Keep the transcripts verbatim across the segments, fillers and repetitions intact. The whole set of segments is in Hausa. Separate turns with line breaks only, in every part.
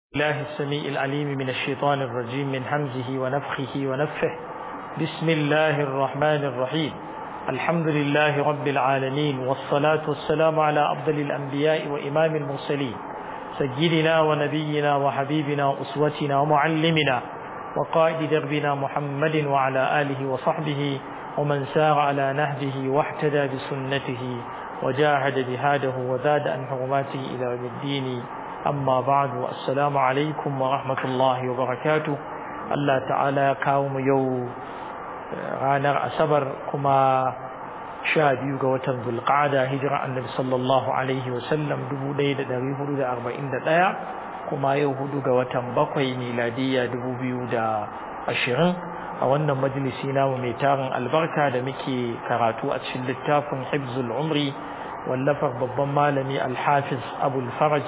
الله السميع العليم من الشيطان الرجيم من همزه ونفخه ونفه بسم الله الرحمن الرحيم الحمد لله رب العالمين والصلاة والسلام على أفضل الأنبياء وإمام المرسلين سيدنا ونبينا وحبيبنا وأسوتنا ومعلمنا وقائد دربنا محمد وعلى آله وصحبه ومن سار على نهجه واحتدى بسنته وجاهد جهاده وزاد عن حرماته إلى يوم الدين أما بعد السلام عليكم ورحمة الله وبركاته الله تعالى قوم يو غانر أسبر كما شاد يوغا وتن ذو القعدة هجرة النبي صلى الله عليه وسلم دبو ليلة دري هدود أربعين دقيقة كما يو هدوغا وتن بقوي ميلادية دبو بيودا أشرين أولنا مجلسينا وميتارن البركة دمكي كراتو أتشل التافن حفظ العمري واللفر بالضمالمي الحافظ أبو الفرج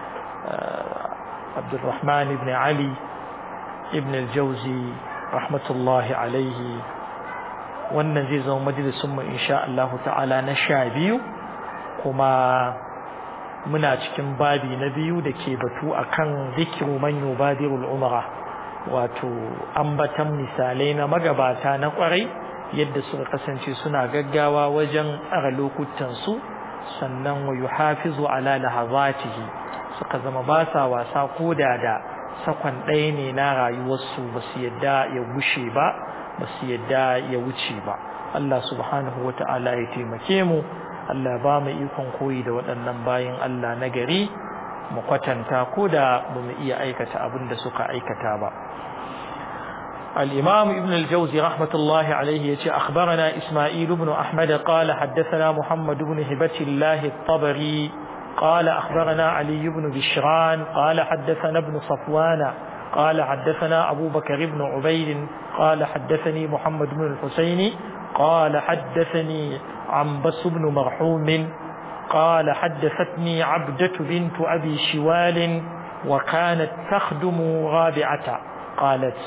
عبد الرحمن بن علي ابن الجوزي رحمة الله عليه wannan zai zama majalisun mu insha Allah ta'ala na sha biyu kuma muna cikin babi na biyu da ke batu akan zikru man yubadirul umra wato ambatan misalai na magabata na kwarai yadda suka kasance suna gaggawa wajen tsara lokutan su sannan wa yuhafizu ala lahazatihi suka zama ba sa wasa ko da da sakon ɗaya ne na rayuwarsu ba su yadda ya gushe ba ba su yadda ya wuce ba Allah subhanahu wa ta'ala ya taimake mu Allah ba mu ikon koyi da waɗannan bayin Allah na gari mu kwatanta ko da ba mu iya aikata abin da suka aikata ba الإمام ابن الجوزي رحمة الله عليه يتي أخبرنا إسماعيل بن أحمد قال حدثنا محمد بن هبة الله الطبري قال أخبرنا علي بن بشران قال حدثنا ابن صفوان قال حدثنا أبو بكر بن عبيد قال حدثني محمد بن الحسين قال حدثني عنبس بن مرحوم قال حدثتني عبدة بنت أبي شوال وكانت تخدم رابعة قالت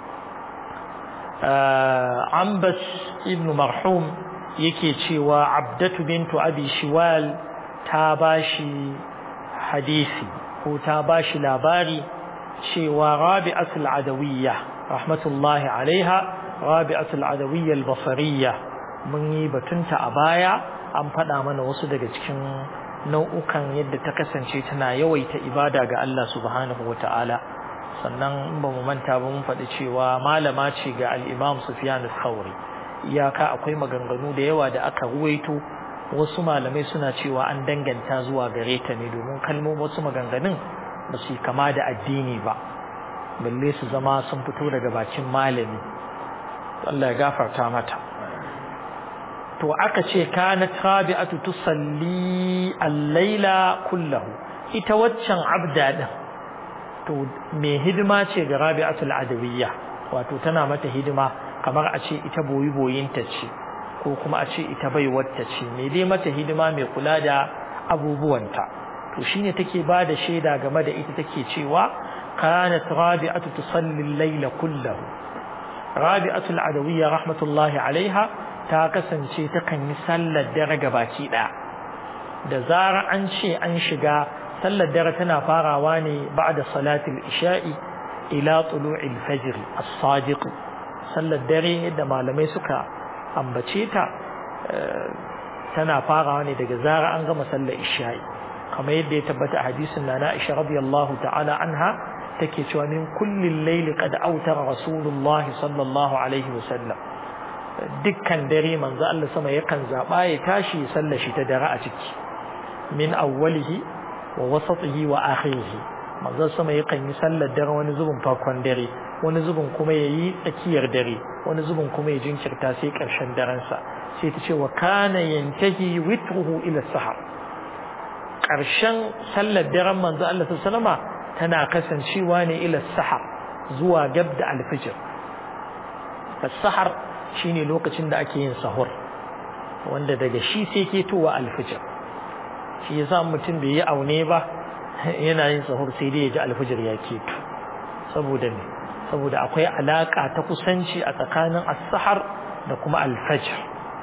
آه عنبس بن مرحوم يكي وعبدة بنت أبي شوال ta bashi hadisi ko ta bashi labari cewa Rabi'atul Adawiyya rahmatullahi alaiha Rabi'atul Adawiyya al-Basriyya mun yi batunta a baya an faɗa mana wasu daga cikin nau'ukan yadda ta kasance tana yawaita ibada ga Allah subhanahu wata'ala sannan ba mu manta ba mun faɗi cewa malama ce ga al-Imam Sufyan al-Thawri iyaka akwai maganganu da yawa da aka ruwaito wasu malamai suna cewa an danganta zuwa gare ta ne domin kalmomin wasu maganganun ba su kama da addini ba balle su zama sun fito daga bakin malami Allah ya gafarta mata to aka ce kanat rabi'atu tusalli al-laila kullahu ita waccan abda din to me hidima ce ga Rabi'atul Adawiyya wato tana mata hidima kamar a ce ita boyi boyinta ce ko kuma a ce ita baiwarta ce me dai mata hidima mai kula da abubuwanta to shine take ba da shaida game da ita take cewa kanat rabi'atu tusalli al-layla kullahu rabi'atu al-adawiyya rahmatullahi alaiha ta kasance takan yi sallar dare gabaki daya da zara an ce an shiga sallar dare tana farawa ne ba'da salatul isha'i ila tulu'il fajr as-sadiq sallar dare da malamai suka ambace ta tana farawa ne daga zara an gama sallar isha'i kamar yadda ya tabbata a hadisin na Aisha radiyallahu ta'ala anha take cewa min kullil layli qad awtara rasulullahi sallallahu alaihi wasallam dukkan dare manzo Allah sama yakan zaba ya tashi sallar shi ta dare a ciki min awwalihi wa wasatihi wa akhirihi manzo sama yakan yi sallar dare wani zubin farkon dare wani zubin kuma yayi tsakiyar dare wani zubin kuma ya jinkirta sai karshen daren sa sai ta ce wa kana yantahi witruhu ila sahar karshen sallar daren manzo Allah sallallahu alaihi tana kasancewa ne ila sahar zuwa gab da alfijir as-sahar shine lokacin da ake yin sahur wanda daga shi sai ke towa alfijir shi yasa mutum bai yi aune ba yana yin sahur sai dai ya ji alfijir ya keto saboda ne saboda akwai alaka ta kusanci a tsakanin as-sahar da kuma al-fajr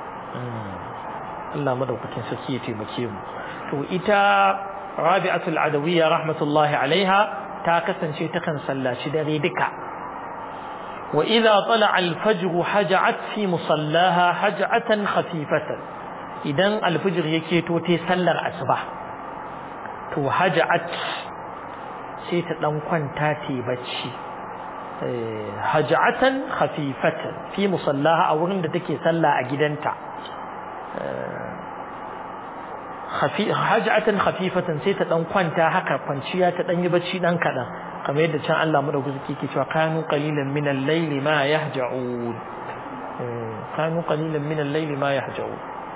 Allah madaukakin sarki ya taimake mu to ita Rabi'atul Adawiyya rahmatullahi alaiha ta kasance takan sallaci dare duka wa idza tala'a al-fajr haja'at fi musallaha haj'atan khafifatan idan al-fajr yake to tai sallar asuba to haja'at sai ta dan kwanta ta bacci haj'atan khafifatan fi musallaha a wurin da take sallah a gidanta haj'atan khafifatan sai ta dan kwanta haka kwanciya ta dan yi bacci dan kadan kamar yadda can Allah madaukaki yake cewa kanu qalilan min al-layli ma yahja'un kanu qalilan min al-layli ma yahja'un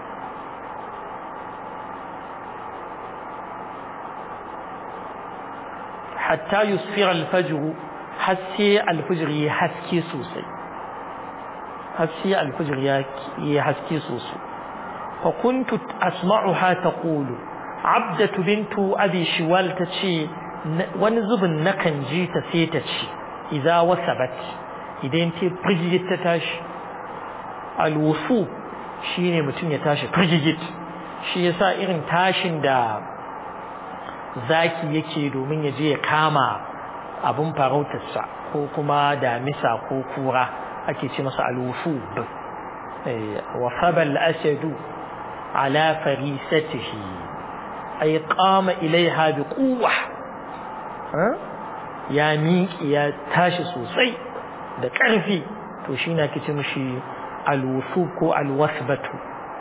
hatta yusfira al-fajr haske al-fajr ya haske sosai haske al-fajr ya haske sosai فكنت أسمعها تقول عبدة بنت أبي شوال تشي ونزب نكن جيت سيتشي إذا وثبت إذا أنت برجيت تتاش الوصول شيني متن يتاش برجيت شي يسا إرن تاشن دا zaki yake domin ya je ya kama abun farautarsa ko kuma damisa ko kura ake ce masa alwufud wa fabal asadu ala farisatihi ay qama ilaiha biquwwa ya miƙi ya tashi sosai da ƙarfi to shine ake ce mishi alwufud ko alwasbatu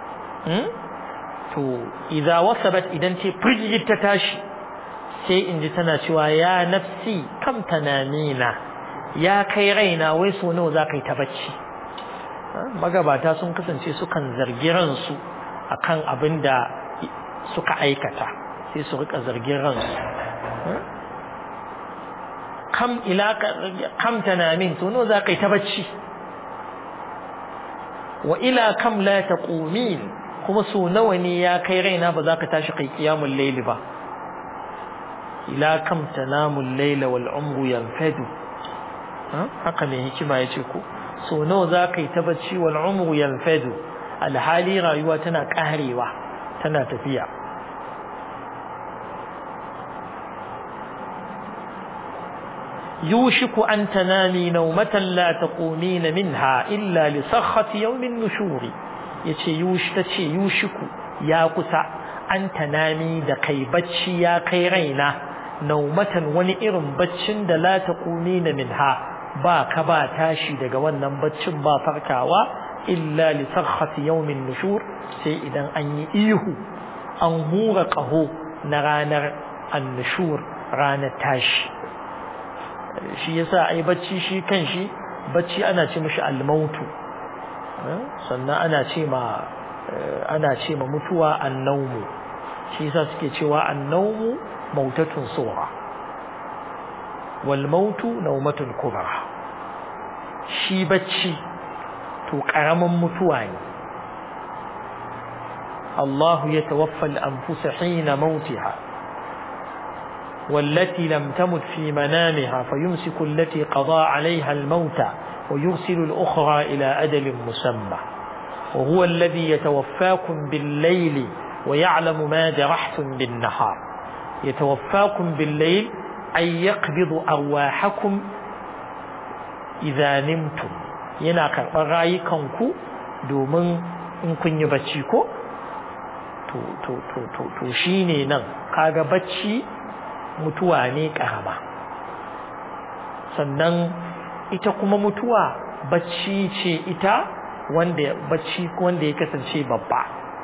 to idza wasabat idan ce firgit ta tashi sai in ji tana cewa ya nafsi kam tanamina ya kai raina wai so nawa za ka yi ta bacci magabata sun kasance sukan zargi ransu akan abin da suka aikata sai su rika zargin ransu kam ila kam tanamin so nawa za ka yi ta bacci wa ila kam la taqumin kuma so nawa ne ya kai raina ba za ka tashi kai qiyamul layli ba ila kam tanamul layla wal umru yanfadu haka ne hikima yace ko so nawa zaka yi ta bacci wal umru yanfadu alhali rayuwa tana karewa tana tafiya yushiku an tanami nawmatan la taqumina minha illa li sakhati yawmin nushuri yace yush tace yushiku ya kusa an tanami da kai bacci ya kai raina naumatan wani irin baccin da la taqumina minha ba ka ba tashi daga wannan baccin ba farkawa illa li sakhati yawmin nushur sai idan an yi ihu an hura qaho na ranar an-nushur ranar tashi shi yasa ai bacci shi kanshi bacci ana ce mishi al-mautu sannan ana ce ma ana ce ma mutuwa an-nawmu shi yasa suke cewa an-nawmu mautatun sura wal mautu nawmatun kubra shi bacci to karamin mutuwa ne Allah yatawaffa al-anfus hina mautiha والتي لم تمت في منامها فيمسك التي قضى عليها الموت ويرسل الأخرى إلى أجل مسمى وهو الذي يتوفاكم بالليل ويعلم ما جرحتم بالنهار يتوفاكم بالليل أي يقبض أرواحكم إذا نمتم yana karɓar rayukanku domin in kun yi bacci ko to to to to to shine nan kaga bacci mutuwa ne karama sannan ita kuma mutuwa bacci ce ita wanda bacci wanda ya kasance babba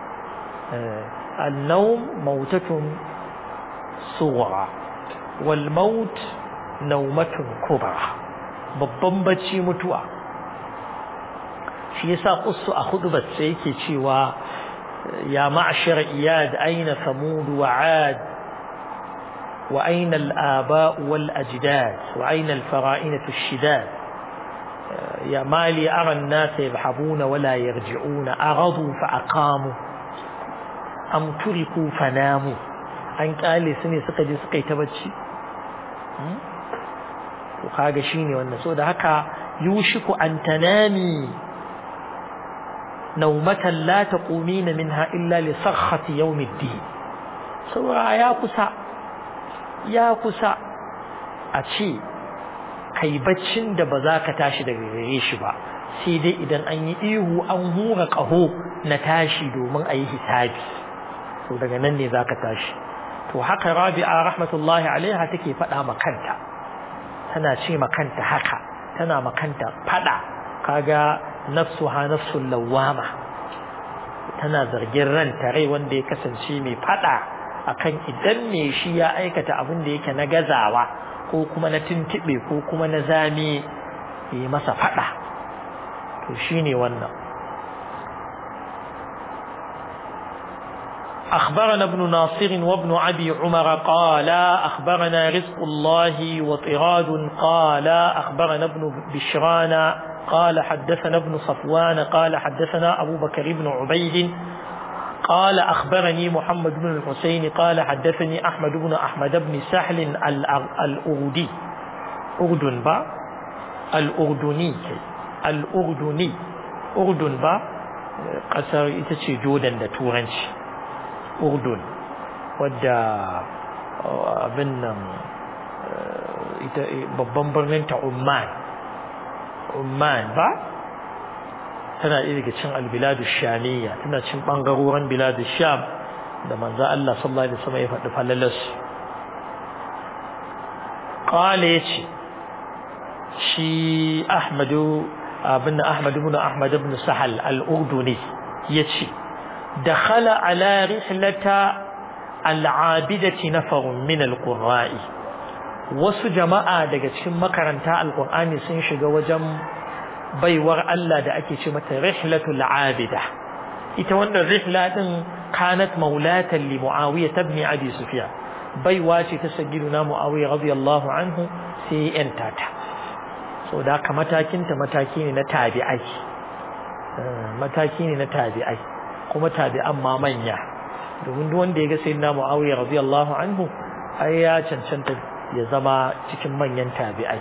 an-nawm mautatun sughra wal maut nawmatun kubra babban bacci mutuwa shi yasa qussu a khutbar sai yake cewa ya ma'ashar iyad aina samud wa 'ad wa aina al-aba wal ajdad wa aina al-fara'inatu ash-shidad ya mali ara an-nas yadhhabuna wa la yarji'una aghadu fa aqamu am turiku fanamu an kale su ne suka je suka yi ta bacci to kaga shine wannan so da haka yushiku an tanami nawmatan la taqumina minha illa li sakhati yawm ad-din saura ya kusa ya kusa a ce kai baccin da ba za ka tashi daga gare shi ba sai dai idan an yi ihu an hura ƙaho na tashi domin a yi hisabi to daga nan ne za ka tashi to haka Rabi'a rahmatullahi alaiha take faɗa ma kanta tana ce ma kanta haka tana ma kanta faɗa kaga nafsuha nafsul lawama tana zargin ranta rai wanda ya kasance mai faɗa akan idan me shi ya aikata abin da yake na gazawa ko kuma na tuntube ko kuma na zame yi masa faɗa to shine wannan أخبرنا ابن ناصر وابن أبي عمر قال أخبرنا رزق الله وطراد قال أخبرنا ابن بشران قال حدثنا ابن صفوان قال حدثنا أبو بكر بن عبيد قال أخبرني محمد بن الحسين قال حدثني أحمد بن أحمد بن سهل الأردي أردن با الأردني الأردني أردن با قصر إتشي جودا دا تورنش Urdun wadda abin nan ita babban birnin ta Umman Umman ba tana daga cikin albiladu shamiyya tana cikin bangarorin biladu sham da manzo Allah sallallahu alaihi wasallam ya faɗi falalas qala yace shi Ahmadu abin Ahmad ibn Ahmad ibn Sahal al-Urduni yace دخل على رحلة العابدة نفر من القراء wasu jama'a daga cikin makaranta alqur'ani sun shiga wajen baiwar Allah da ake ce mata rihlatul abida ita wannan rihla din kanat maulatan li muawiya ibn abi sufyan baiwa ce ta sayyidina muawiya radiyallahu anhu sai yanta ta so da ka matakin ta mataki ne na tabi'ai mataki ne na tabi'ai kuma tabi'an ma manya domin duk wanda ya ga sayyidina Muawiya radiyallahu anhu ai ya cancanta ya zama cikin manyan tabi'ai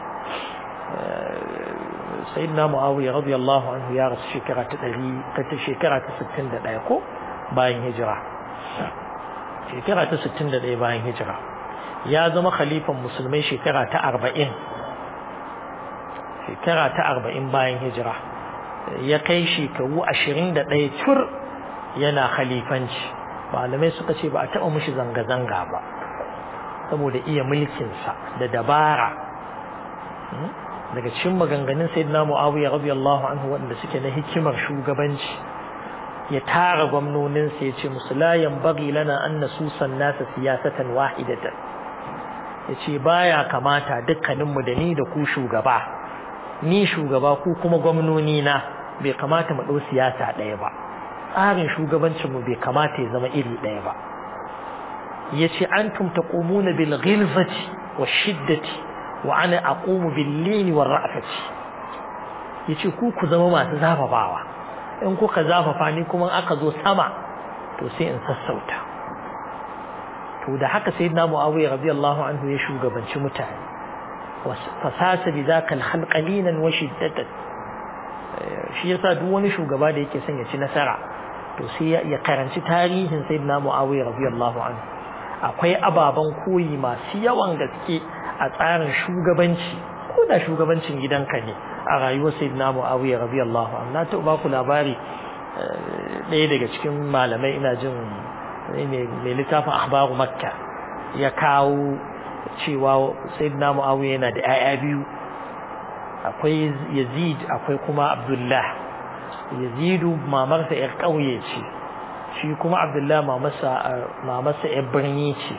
sayyidina Muawiya radiyallahu anhu ya rasu shekara ta ɗari ta shekara ta sittin da ɗaya ko bayan hijira shekara ta sittin da ɗaya bayan hijira ya zama khalifan musulmai shekara ta arba'in shekara ta arba'in bayan hijira ya kai shekaru ashirin da ɗaya tur yana khalifanci malamai suka ce ba a taɓa mushi zanga-zanga ba saboda iya mulkinsa da dabara daga cikin maganganun sayyidina Muawiya radiyallahu anhu wanda suke na hikimar shugabanci ya tara gwamnoninsa ya ce musu la yanbaghi lana an nasusan nasa siyasatan wahidatan ya ce baya kamata dukkaninmu da ni da ku shugaba ni shugaba ku kuma gwamnoni na bai kamata mu ɗau siyasa ɗaya ba tsarin shugabancinmu bai kamata ya zama iri ɗaya ba yace antum taqumuna bil ghilzati washiddati wa ana aqumu bil lini war ra'fati yace ku ku zama masu zafafawa in kuka zafafa ni kuma aka zo sama to sai in sassauta to da haka sayyidina Muawiya radiyallahu anhu ya shugabanci mutane fasasa bidaka al khalqalinan wa shiddatan shi yasa duk wani shugaba da yake son ya ci nasara to sai ya karanci tarihin sayyidina Muawiya radiyallahu anhu akwai ababan koyi masu yawan gaske a tsarin shugabanci ko da shugabancin gidanka ne a rayuwar sayyidina Muawiya radiyallahu anhu na taɓa ku labari ɗaya daga cikin malamai ina jin mai littafin akhbaru makka ya kawo cewa sayyidina Muawiya yana da ƴaƴa biyu akwai Yazid akwai kuma Abdullah Yazidu mamarsa ƴar ƙauye ce shi kuma Abdullah mamarsa mamarsa ƴar birni ce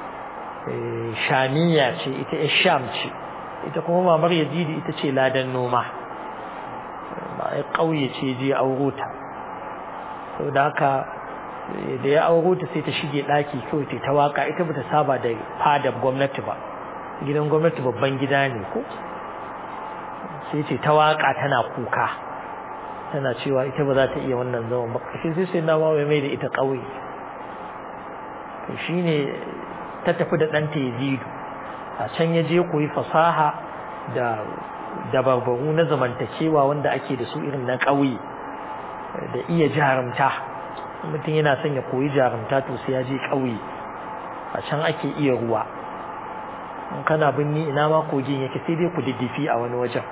Shamiya ce ita ƴar Sham ce ita kuma mamar Yazid ita ce ladan noma ƴar ƙauye ce je auro ta saboda haka da ya auro ta sai ta shige ɗaki kawai ta ta waka ita bata saba da fadar gwamnati ba gidan gwamnati babban gida ne ko sai ce ta waka tana kuka tana cewa ita ba za ta iya wannan zaman ba shi sai sai na wawaye mai da ita ƙauye to shine ta tafi da ɗanta Yazidu a can ya je koyi fasaha da dabarbaru na zamantakewa wanda ake da su irin na ƙauye da iya jarumta mutum yana son ya koyi jarumta to sai ya je ƙauye a can ake iya ruwa in kana binni ina ma kogin yake sai dai ku diddifi a wani wajen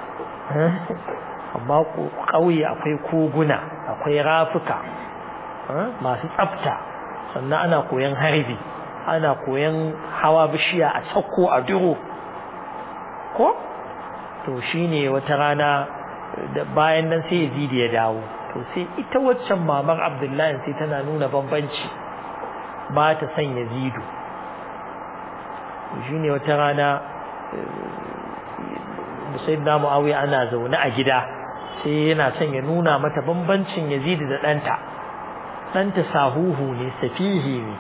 amma ƙauye akwai koguna akwai rafuka masu tsafta sannan ana koyan harbi ana koyan hawa bishiya a tsakko a duro ko to shine wata rana bayan nan sai Yazid ya dawo to sai ita waccan mamar Abdullahi sai tana nuna bambanci ba ta son Yazidu shine wata rana Sayyidina Muawiya ana zaune a gida sai yana son ya nuna mata bambancin Yazid da ɗanta ɗanta sahuhu ne safihi ne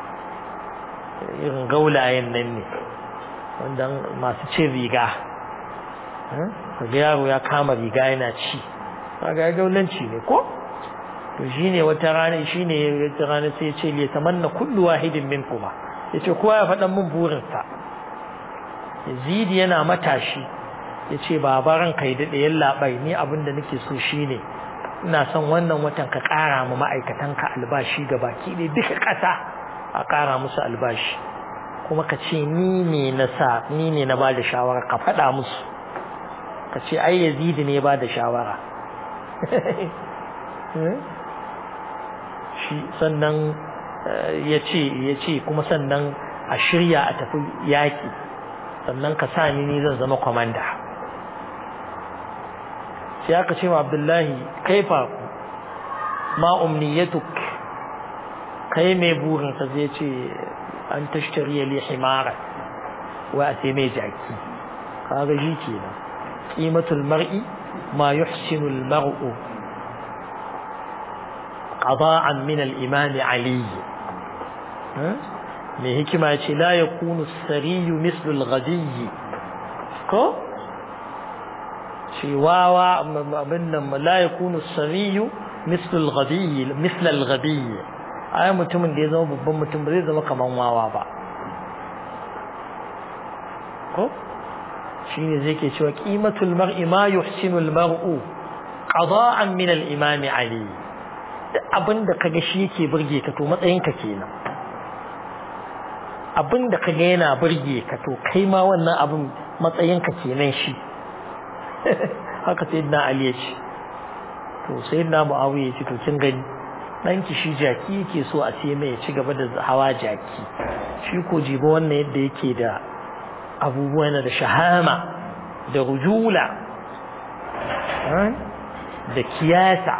irin gaulayen nan ne wanda masu cin riga kaga yaro ya kama riga yana ci kaga gaulanci ne ko to shine wata rana shine wata rana sai ya ce li tamanna kullu wahidin minkuma yace kowa ya faɗan mun burinsa Yazid yana matashi yace baba ran kai da ɗayan labai ni abinda nake so shine ina son wannan watan ka ƙara mu ma'aikatanka albashi gabaki ɗaya duka ƙasa a ƙara musu albashi kuma ka ce ni ne na sa ni ne na bada shawara ka faɗa musu ka ce ai Yazid ne ba da shawara shi sannan ya ce ya ce kuma sannan a shirya a tafi yaƙi sannan ka sa ni ni zan zama kwamanda sai aka ce wa Abdullahi kaifa ma umniyatuk kai mai burin ka zai ce an tashtari li himara wa sai mai jaki kaga shi kenan qimatul mar'i ma yuhsinu al mar'u qada'an min al imam ali mai hikima ce la yakunu as-sariyu mislu al ghadiy ko شواوا abin nan la yakunu as-sariyu mislu al-ghadiy misla al-ghadiy ai mutumin da ya zama babban mutum ba zai zama kaman wawa ba ko shine zai ke cewa qimatul mar'i ma yuhsinu al-mar'u qada'an min al-imam ali abinda kaga shi yake burge ka to matsayin ka kenan abinda kaga yana burge ka to kai ma wannan abin matsayin ka kenan shi haka sayyidina Ali ya ce to sayyidina Muawiya ya ce to kin gani danki shi jaki yake so a ce mai ya ci gaba da hawa jaki shi ko jibo wannan yadda yake da abubuwa da shahama da rujula da kiyasa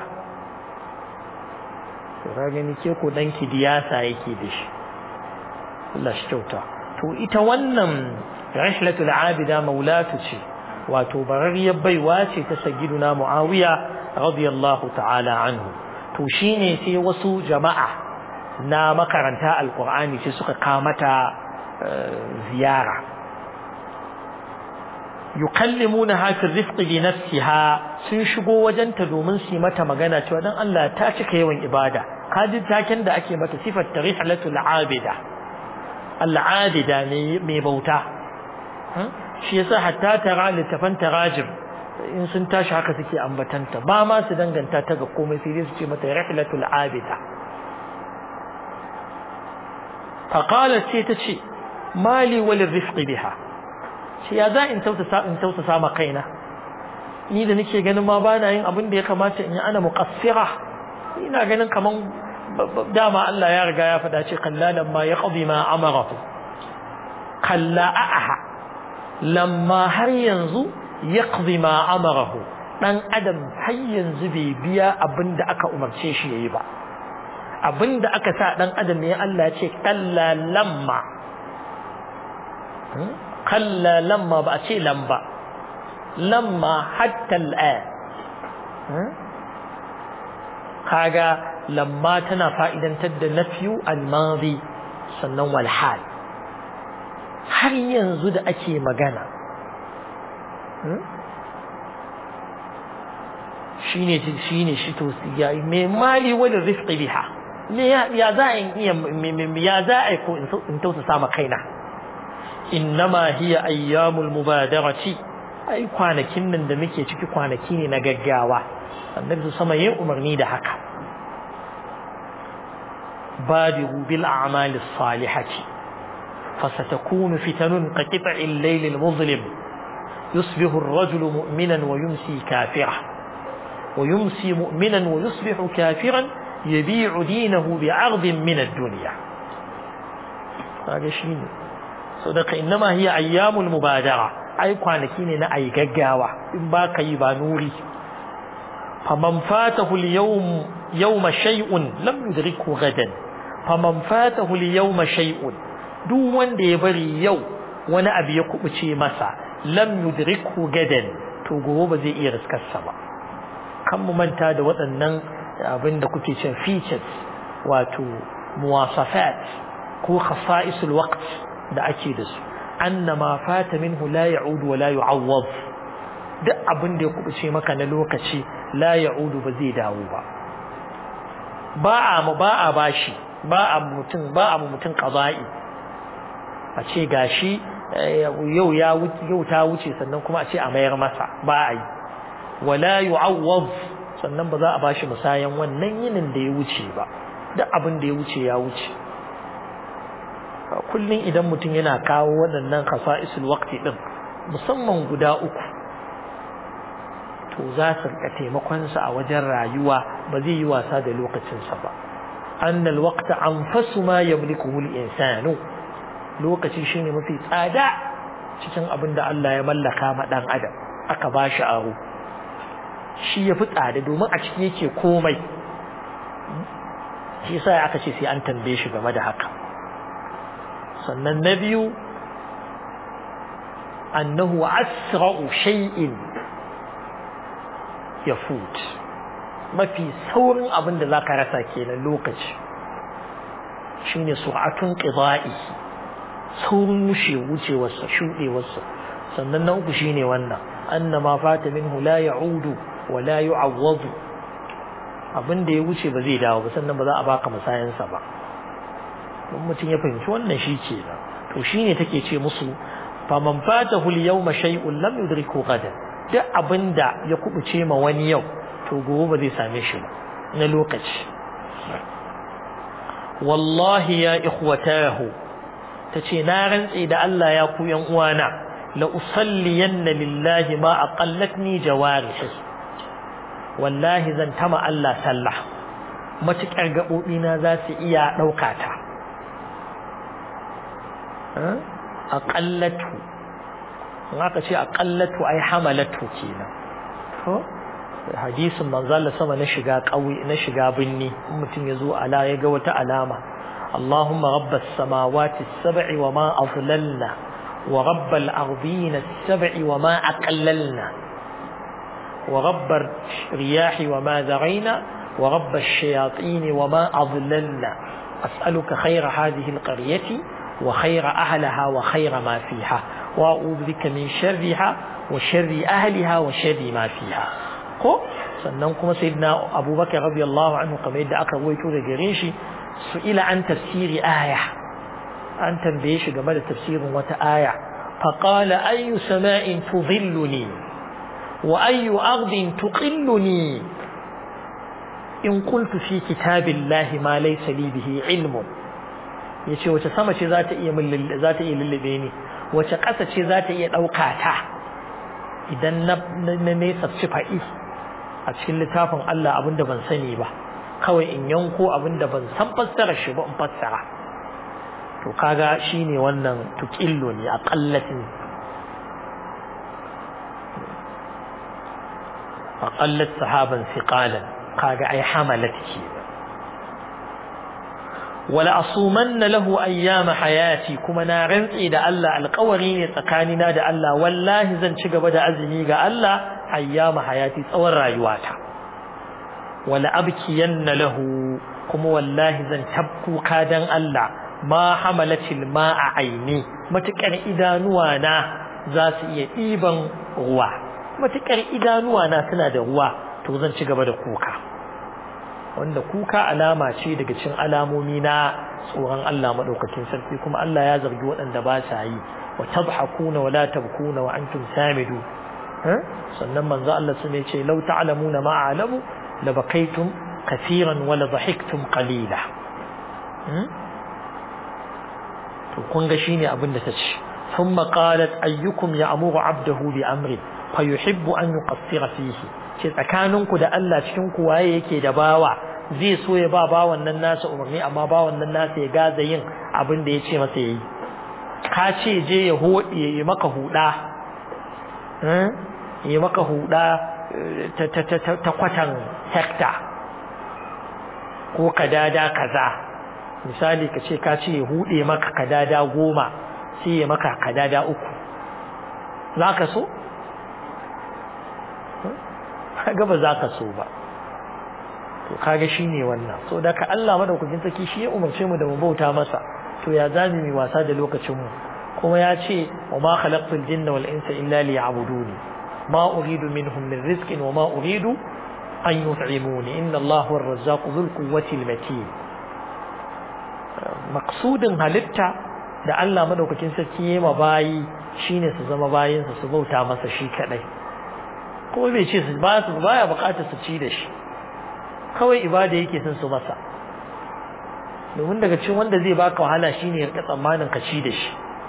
to ka gani ke ko danki diyasa yake da shi Allah shi kyauta to ita wannan Rihlatul Abida maulatu ce wato barariyar baiwa ce ta sayyiduna Muawiya radiyallahu ta'ala anhu to shine sai wasu jama'a na makaranta alqur'ani sai suka kawo mata ziyara yukallimunaha fi rifqi bi nafsiha sun shigo wajenta domin su yi mata magana cewa dan Allah ta cika yawan ibada kaji taken da ake mata sifar Rihlatul Abida al-abida ne mai bauta shi yasa hatta tara littafan tarajim in sun tashi haka suke ambatanta ba ma su danganta ta ga komai sai dai su ce mata Rihlatul Abida faqalat sai ta ce mali wal rifqi biha shi ya za in tausasa in tausasa ma kaina ni da nake ganin ma bana yin abin da ya kamata in yi ana muqassira ina ganin kaman dama Allah ya riga ya faɗa ce kallalan ma yaqdi ma amarahu kalla aha lamma har yanzu yaqdi ma amarahu dan adam har yanzu bai biya abinda aka umarce shi yayi ba abinda aka sa dan adam ne Allah ya ce kalla lamma kalla lamma ba a ce lamba lamma hatta al'an kaga lamma tana fa'idantar da nafyu al-madi sannan wal hal har yanzu da ake magana shine shine shi to ya me mali wal rifqi biha me ya za in iya ya za ai ko in tausasa ma kaina innama hiya ayyamul mubadarati ai kwanakin nan da muke ciki kwanaki ne na gaggawa annabi sama yayin umarni da haka badiru bil a'malis salihati فستكون فتن كقطع الليل المظلم يصبح الرجل مؤمنا ويمسي كافرا ويمسي مؤمنا ويصبح كافرا يبيع دينه بعرض من الدنيا. هذا شيء صدق. إنما هي أيام المبادرة، أي كوانكين أي جاوا إن باك يبانوري. فمن فاته اليوم يوم شيء لم يدركه غدا فمن فاته اليوم شيء duk wanda ya bari yau wani abu ya kubuce masa lam yudrikhu gadan to gobe ba zai iya riskarsa ba. kan mu manta da waɗannan abin da kuke cin features wato muwasafat ko khasa'isul waqt da ake da su. annama fata minhu la ya'ud wa la yu'awwad, duk abin da ya kubuce maka na lokaci la ya'udu ba zai dawo ba. ba a mu ba a bashi ba a mutum ba a mutum qada'i a ce gashi yau ya yau ta wuce sannan kuma a ce a mayar masa, ba a yi. wala yu'awwad, sannan ba za a bashi musayan wannan yinin da ya wuce ba. duk abin da ya wuce ya wuce. kullun idan mutum yana kawo waɗannan khasa'isul waqti din musamman guda uku to za su rika taimakon sa a wajen rayuwa, ba zai yi wasa da lokacin sa ba. annal waqta anfasu ma yamlikuhu al-insanu, lokaci shine mafi tsada cikin abin da Allah ya mallaka ma dan adam aka bashi aro. shi yafi tsada domin a ciki yake komai. shi yasa aka ce sai an tambaye shi game da haka. sannan na biyu annahu asra'u shay'in yafut, mafi saurin abin da zaka rasa kenan lokaci. shine su'atun qida'i, saurin wuce wucewarsa shuɗewarsa. sannan na uku shine wannan annama fata minhu la ya'udu wa la yu'awwadu, abin da ya wuce ba zai dawo ba, sannan ba za a baka musayansa ba. don mutum ya fahimci wannan shi kenan. to shine take ce musu faman fatahu al-yawma shay'un lam yudriku gadan, duk abinda ya kubuce ma wani yau to gobe ba zai same shi ba na lokaci. wallahi ya ikhwatahu, tace na rantsi da Allah ya ku yan uwana, la usalliyanna lillahi ma aqallatni jawarihi, wallahi zan tama Allah sallah matukar gabobi na za su iya dauka ta. aqallatu, haka ce aqallatu ai hamalatu kenan. to hadisin manzo Allah sama na shiga kauye na shiga binni, mutum yazo ala ya ga wata alama اللهم رب السماوات السبع وما أضللنا ورب الأرضين السبع وما أقللنا ورب الرياح وما ذرينا ورب الشياطين وما أضللنا أسألك خير هذه القرية وخير أهلها وخير ما فيها وأعوذ بك من شرها وشر أهلها وشر ما فيها. sannan kuma sayyidina Abubakar radiyallahu anhu kamar yadda aka rawaito da gare shi, su'ila an tafsiri aya, an tambaye shi game da tafsirin wata aya, faqala ayyu sama'in tudhilluni wa ayyu ardin tuqilluni in qultu fi kitabillahi ma laysa li bihi ilmun. yace wace sama ce za ta iya min za ta iya lullube ni, wace ƙasa ce za ta iya ɗauka ta idan na na ne tsafci fa'i a cikin littafin Allah abinda ban sani ba, kawai in yanko abinda ban san fassara shi ba in fassara. to kaga shine wannan tuqillu ne aqallatin aqallat sahaban thiqalan, kaga ai hamalat ce. wala asumanna lahu ayyama hayati, kuma na rantsi da Allah, alƙawari ne tsakanina da Allah, wallahi zan ci gaba da azumi ga Allah ayyama hayati, tsawon rayuwata. wala abkiyanna lahu, kuma wallahi zan tabkuka dan Allah, ma hamalatil ma'a aini, matukar idanuwa na za su iya ɗiban ruwa, matukar idanuwa na suna da ruwa to zan ci gaba da kuka. wanda kuka alama ce daga cikin alamomi na tsoron Allah madaukakin sarki, kuma Allah ya zargi waɗanda ba sa yi. wa tadhakuna wa la tabkuna wa antum samidu. sannan manzo Allah sun ce law ta'lamuna ma a'lamu la bakaytum kathiran wa la dhahiktum qalila. to kun ga shine abin da ta ce thumma qalat ayyukum ya'muru 'abdahu bi amri fayuhibbu an yuqassira fihi ce tsakaninku da Allah cikin ku waye yake da bawa zai so ya ba bawan nan nasa umarni amma bawan nan nasa ya gaza yin abin da ya ce masa yayi ka ce je ya hodi ya maka huda eh ya maka huda ta ta ta ta kwatan hekta ko kadada kaza misali ka ce ka ce ya hude maka kadada goma sai ya maka kadada uku zaka so kaga ba zaka so ba to kaga shine wannan so da ka Allah madaukakin sarki shi ya umarce mu da mu bauta masa to ya zami mi wasa da lokacin mu kuma ya ce wa ma khalaqtul jinna wal insa illa liya'buduni ma uridu minhum min rizqin wa ma uridu an yut'imuni inna Allaha huwa ar-razzaqu dhul quwwati al-matin maqsudin halitta da Allah madaukakin sarki ya ma bayi shine su zama bayinsa su bauta masa shi kadai ko bai ce su ba su baya bukatar su ci da shi kawai ibada yake son su masa domin daga cikin wanda zai baka wahala shine ya rika tsammanin ka ci da shi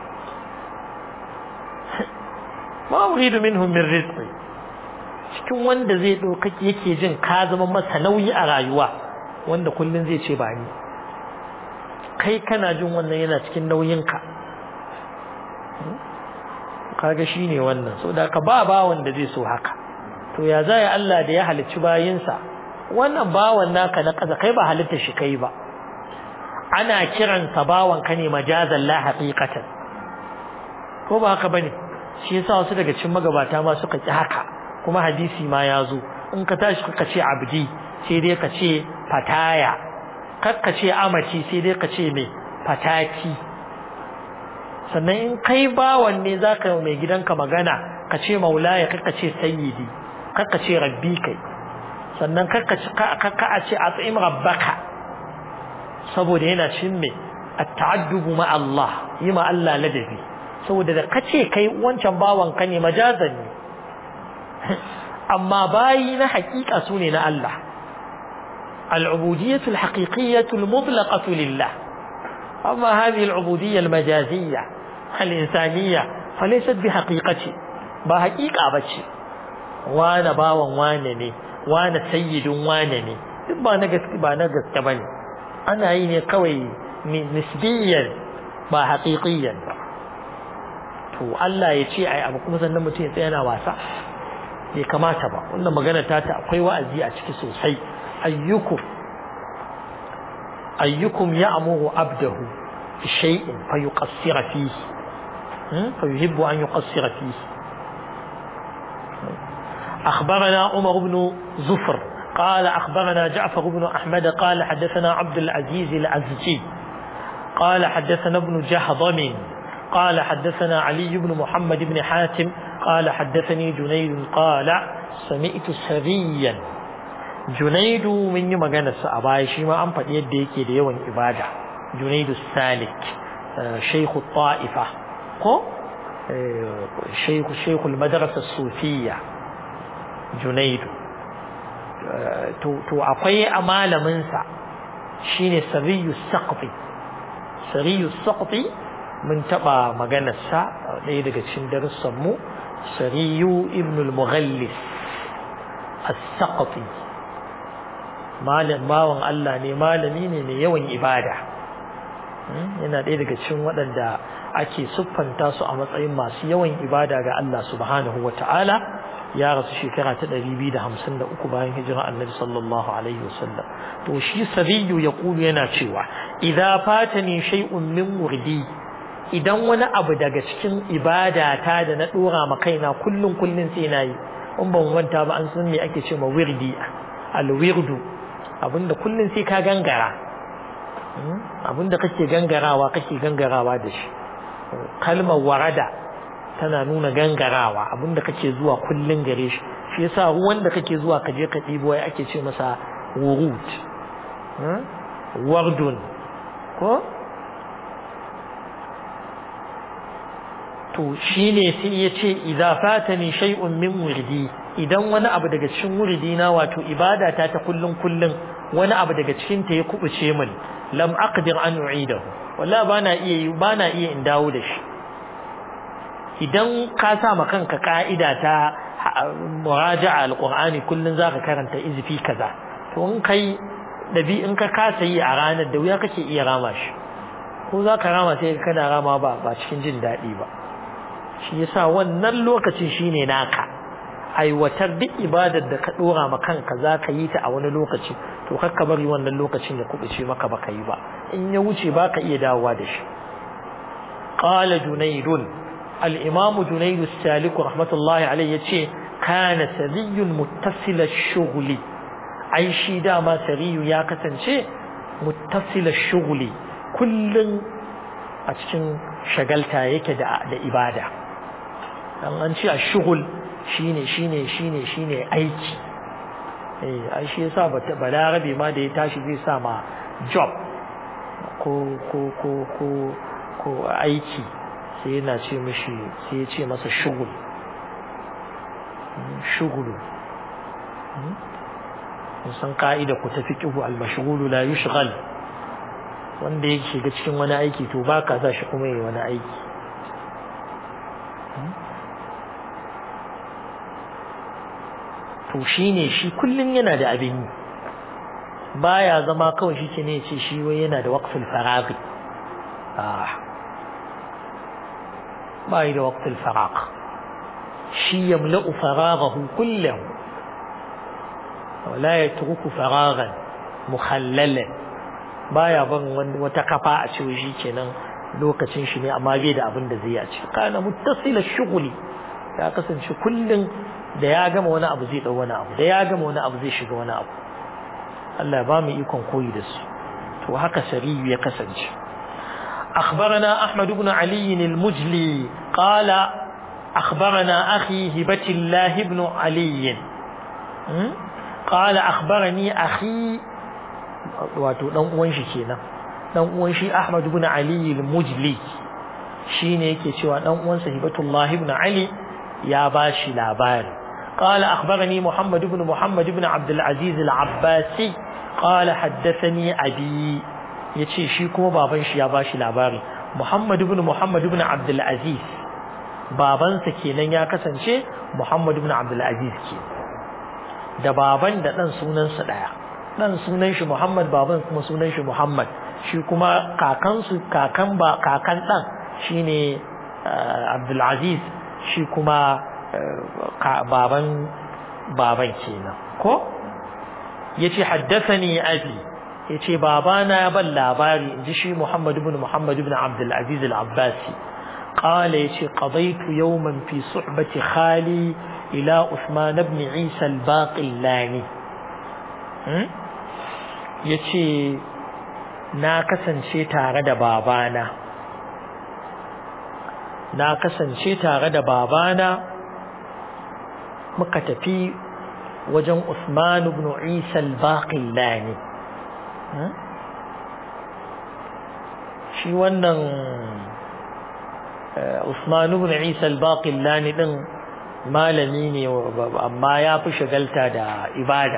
ma uridu minhum min rizqi cikin wanda zai doka yake jin ka zama masa nauyi a rayuwa wanda kullun zai ce ba ni kai kana jin wannan yana cikin nauyinka kaga shine wannan so da ka ba ba wanda zai so haka to ya zai Allah da ya halicci bayinsa wannan bawan naka na kaza kai ba halitta shi kai ba ana kiran sa bawan ka ne majazan la haqiqatan ko ba haka bane shi yasa wasu daga cikin magabata ma suka ki haka kuma hadisi ma ya zo in ka tashi ka ce abdi sai dai ka ce fataya kar ka ce amaci sai dai ka ce me fataki sannan in kai bawan ne zaka mai gidanka magana ka ce maulaya kar ka ce sayyidi kar ka ce rabbi kai sannan kar ka ka a ce at'im rabbaka saboda yana cin me at-ta'addubu ma Allah yi ma Allah ladabi saboda da kace kai wancan bawan ka ne majazan ne amma bayi na hakika sune na Allah al-ubudiyyah al-haqiqiyyah al-mutlaqah lillah amma hadhihi al-ubudiyyah al-majaziyya al-insaniyya falaysat bi haqiqati ba haqiqa bace wana bawan wane ne wane sayyidun wane ne duk ba na gaske ba na gaske bane ana yi ne kawai nisbiyan ba haqiqiyan ba to Allah ya ce ai abu kuma sannan mutum ya tsaya yana wasa bai kamata ba wannan magana ta ta akwai wa'azi a ciki sosai ayyukum ayyukum ya'muru abdahu bi shay'in fayuqassira fihi fayuhibbu an yuqassira fihi أخبرنا عمر بن زفر قال أخبرنا جعفر بن أحمد قال حدثنا عبد العزيز العزجي قال حدثنا ابن جهضم قال حدثنا علي بن محمد بن حاتم قال حدثني جنيد قال سمعت سريا جنيد من يوم كان السأباي شيما أم فدي يديك ديوان إبادة جنيد السالك شيخ الطائفة شيخ شيخ المدرسة الصوفية junaidu to akwai a malaminsa shine sariyu saqti sariyu saqti mun taba maganarsa ɗaya daga cikin darussan mu sariyu ibn al-mughallis as-saqti malam bawan Allah ne malami ne mai yawan ibada yana ɗaya daga cikin waɗanda ake siffanta su a matsayin masu yawan ibada ga Allah subhanahu wata'ala ya rasu shekara ta ɗari biyu da hamsin da uku bayan hijira annabi sallallahu alaihi wasallam to shi sabiyu ya kulu yana cewa idza fatani shay'un min wurdi idan wani abu daga cikin ibada ta da na dora ma kaina kullun kullun sai nayi in ban wanta ba an san me ake cewa wirdi al wirdu abinda kullun sai ka gangara abinda kake gangarawa kake gangarawa da shi kalmar warada tana nuna gangarawa abinda kake zuwa kullun gare shi shi yasa ruwan da kake zuwa ka je ka dibo ai ake ce masa wurud wardun ko to shine sai yace idza fatani shay'un min wurdi idan wani abu daga cikin wurdi na wato ibada ta ta kullun kullun wani abu daga cikin ta ya kubuce min lam aqdir an u'idahu wallahi bana iya bana iya in dawo da shi idan ka sa ma kanka ka'ida ta muraja'a alqur'ani kullun zaka karanta izfi kaza to in kai dabi in ka kasa yi a ranar da wuya kake iya rama shi ko zaka rama sai kana rama ba ba cikin jin dadi ba shi yasa wannan lokacin shine naka aiwatar duk ibadar da ka dora ma kanka zaka yi ta a wani lokaci to kakka bari wannan lokacin ya kubuce maka baka yi ba in ya wuce baka iya dawowa da shi qala junaydun al-imam junayd as-salik rahmatullahi alayhi yace kana sariyun muttasil ash-shughli ai shi dama sariyu ya kasance muttasil ash-shughli kullun a cikin shagalta yake da da ibada dan an ce ash-shughl shine shine shine shine aiki eh ai shi yasa balarabe ma da ya tashi zai sa ma job ko ko ko ko ko aiki sai yana ce mishi sai ya ce masa shugul shugulu san ka'ida ku tafi kihu al-mashghulu la yushghal wanda yake shiga cikin wani aiki to baka za shi kuma yayi wani aiki to shine shi kullun yana da abin yi baya zama kawai shi ne yace shi wai yana da waqful faraghi ah bai da waqful faragh shi yamla'u faraghahu kullahu wala yatruku faraghan mukhallalan baya ban wata kafa a cewa shi kenan lokacin shi ne amma bai da abin da zai yi a ciki kana muttasila shughuli ya kasance kullun da ya gama wani abu zai dau wani abu da ya gama wani abu zai shiga wani abu Allah ya ba mu ikon koyi da su to haka sariyu ya kasance akhbarana ahmad ibn ali al-mujli qala akhbarana akhi hibatillah ibn ali qala akhbarani akhi wato dan uwan shi kenan dan uwan shi ahmad ibn ali al-mujli shine yake cewa dan uwan sa hibatullah ibn ali ya bashi labari قال أخبرني محمد بن محمد بن عبد العزيز العباسي قال حدثني أبي يتشي شيكو بابن شيا باشي لاباري محمد بن محمد بن عبد العزيز بابن سكينن يا كسانشي محمد بن عبد العزيز كي da baban da dan sunan sa daya dan sunan shi Muhammad baban kuma sunan shi Muhammad shi kuma kakan su kakan ba kakan dan shine Abdul Aziz shi kuma baban baban kenan ko yace haddathani abi yace babana ya ban labari inji shi Muhammad ibn Muhammad ibn Abdul Aziz al-Abbasi qala yace qadaytu yawman fi suhbati khali ila Uthman ibn Isa al-Baqillani yace na kasance tare da babana na kasance tare da babana muka tafi wajen Uthman ibn Isa al-Baqillani shi wannan Uthman ibn Isa al-Baqillani din malami ne amma ya fi shagalta da ibada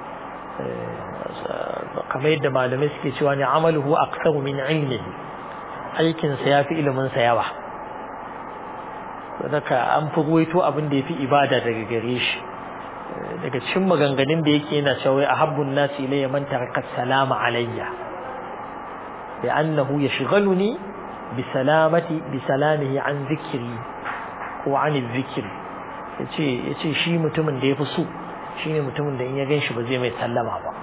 kamar yadda malamai suke cewa ne amaluhu aktsaru min ilmihi aikin sa yafi ilimin sa yawa sadaka an fi ruwaito abin da yafi ibada daga gare shi daga cikin maganganun da yake yana cewa ahabbun nasi ilayya man taraka salama alayya bi annahu yashghaluni bi salamati bi salamihi an zikri ko an zikri yace yace shi mutumin da yafi so shine mutumin da in ya ganshi ba zai mai sallama ba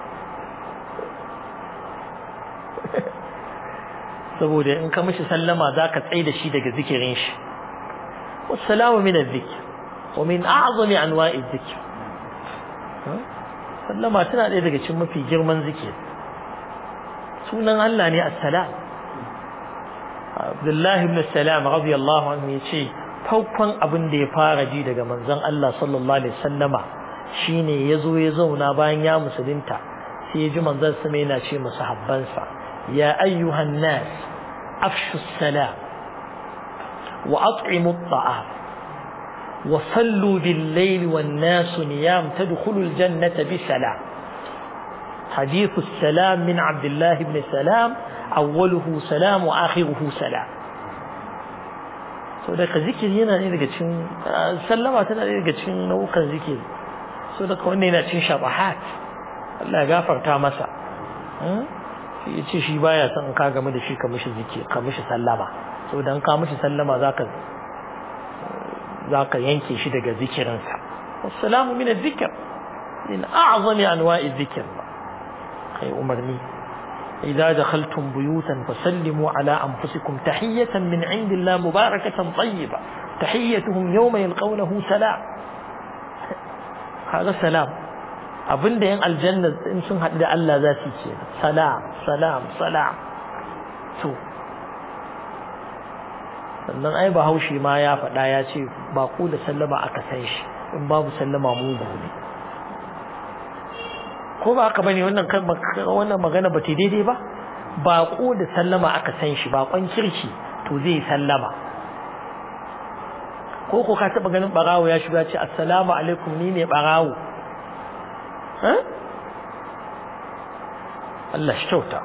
saboda in ka mishi sallama zaka tsaye da shi daga zikirin shi والسلام من الذكر ومن أعظم أنواع الذكر sallama tana ɗaya daga cikin mafi girman zikir sunan Allah ne assalam Abdullah ibn Salam radiyallahu anhu yace farkon abin da ya fara ji daga manzon Allah sallallahu alaihi wasallama shine yazo ya zauna bayan ya musulunta sai ya ji manzon sa yana ce masahabbansa ya ayyuhan nas afshu salam وأطعموا الطعام وصلوا بالليل والناس نيام تدخلوا الجنة بسلام hadithu salam min Abdullah ibn Salam awwaluhu salam wa akhiruhu salam. so daga zikiri yana ne daga cikin sallama tana ne daga cikin nau'ukan zikiri. so daga wannan yana cikin shabahat. Allah ya gafarta masa. shi yace shi baya son ka game da shi ka mishi zikiri ka mishi sallama. so dan ka mishi sallama zaka zaka yanke shi daga zikirinsa. wassalamu min adh-dhikr min a'zami anwa'i adh-dhikr. kai umarni إذا دخلتم بيوتا فسلموا على أنفسكم تحية من عند الله مباركة طيبة تحيتهم يوم يلقونه سلام. هذا سلام. أبن دين الجنة إنسان هذا الله ذاتي سلام سلام سلام. تو sannan ai bahaushe ma ya faɗa ya ce ba ku da sallama aka san shi in babu sallama mugu ne. ko ba haka bane wannan wannan magana ba ta daidai ba. Baƙo da sallama aka san shi baƙon kirki to zai sallama. ko ko ka taba ganin barawo ya shiga ce assalamu alaikum ni ne barawo eh Allah shi kyauta.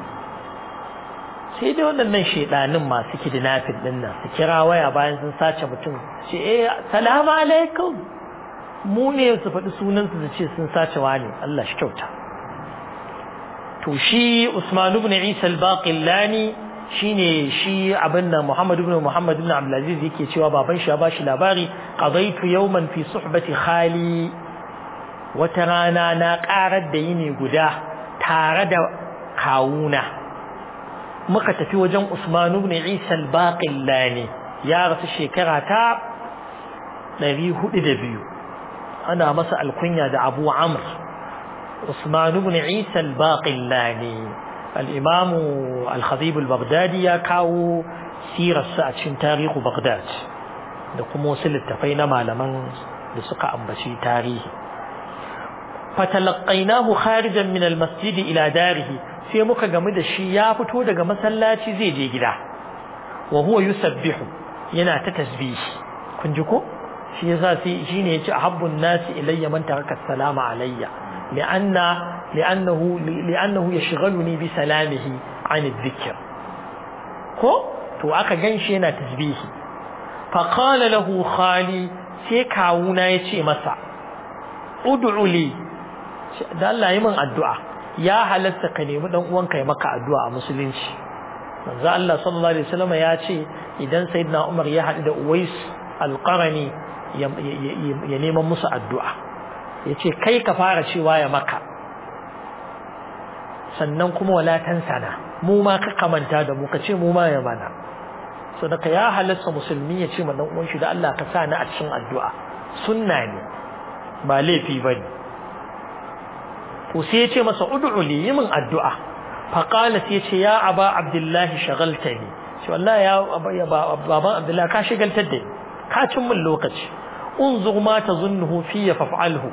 sai dai wannan shedanin masu kidnapping din nan su kira waya bayan sun sace mutum ce eh assalamu alaikum mu ne su faɗi sunansu su ce sun sace wani. Allah shi kyauta. to shi Usman ibn Isa al-Baqillani shine shi abinda Muhammad ibn Muhammad ibn Abdul Aziz yake cewa baban shi ya bashi labari qadaitu yawman fi suhbati khali. wata rana na karar da yini guda tare da kawuna muka tafi wajen Usman ibn Isa al-Baqillani ya rasu shekara ta ɗari hudu da biyu. ana masa alkunya da Abu Amr Usman ibn Isa al-Baqillani. al-Imam al-Khatib al-Baghdadi ya kawo sirarsa a cikin tarihu Baghdad da kuma wasu littafai na malaman da suka ambaci tarihi. fatalaqainahu kharijan min al-masjid ila darihi sai muka gamu da shi ya fito daga masallaci zai je gida wa huwa yusabbihu yana ta tasbihi. kun ji ko shi yasa sai shine yace ahabbun nasi ilayya man taraka salama alayya lianna li'annahu li'annahu yashghaluni bi salamihi an adh-dhikr. ko to aka ganshi yana tasbihi. fa qala lahu khali sai kawuna yace masa ud'u li da Allah yi min addu'a. ya halatta ka nemi dan uwanka ya maka addu'a a musulunci. manzo Allah sallallahu alaihi wasallam ya ce idan sayyidina Umar ya hadu da Uwais al-Qarani ya neman musu addu'a. ya ce kai ka fara cewa ya maka sannan kuma wala tansana mu ma ka kamanta da mu ka ce mu ma ya mana. so daga ya halatta musulmi ya ce ma dan uwan shi da Allah ka sa ni a cikin addu'a. sunna ne ba laifi bane. to sai ya ce masa ud'u li min addu'a. fa qala sai ya ce ya aba abdullahi shagaltani. shi wallahi ya baban abdullahi ka shagaltar da ni ka cin min lokaci. unzur ma tazunnuhu fi faf'alhu.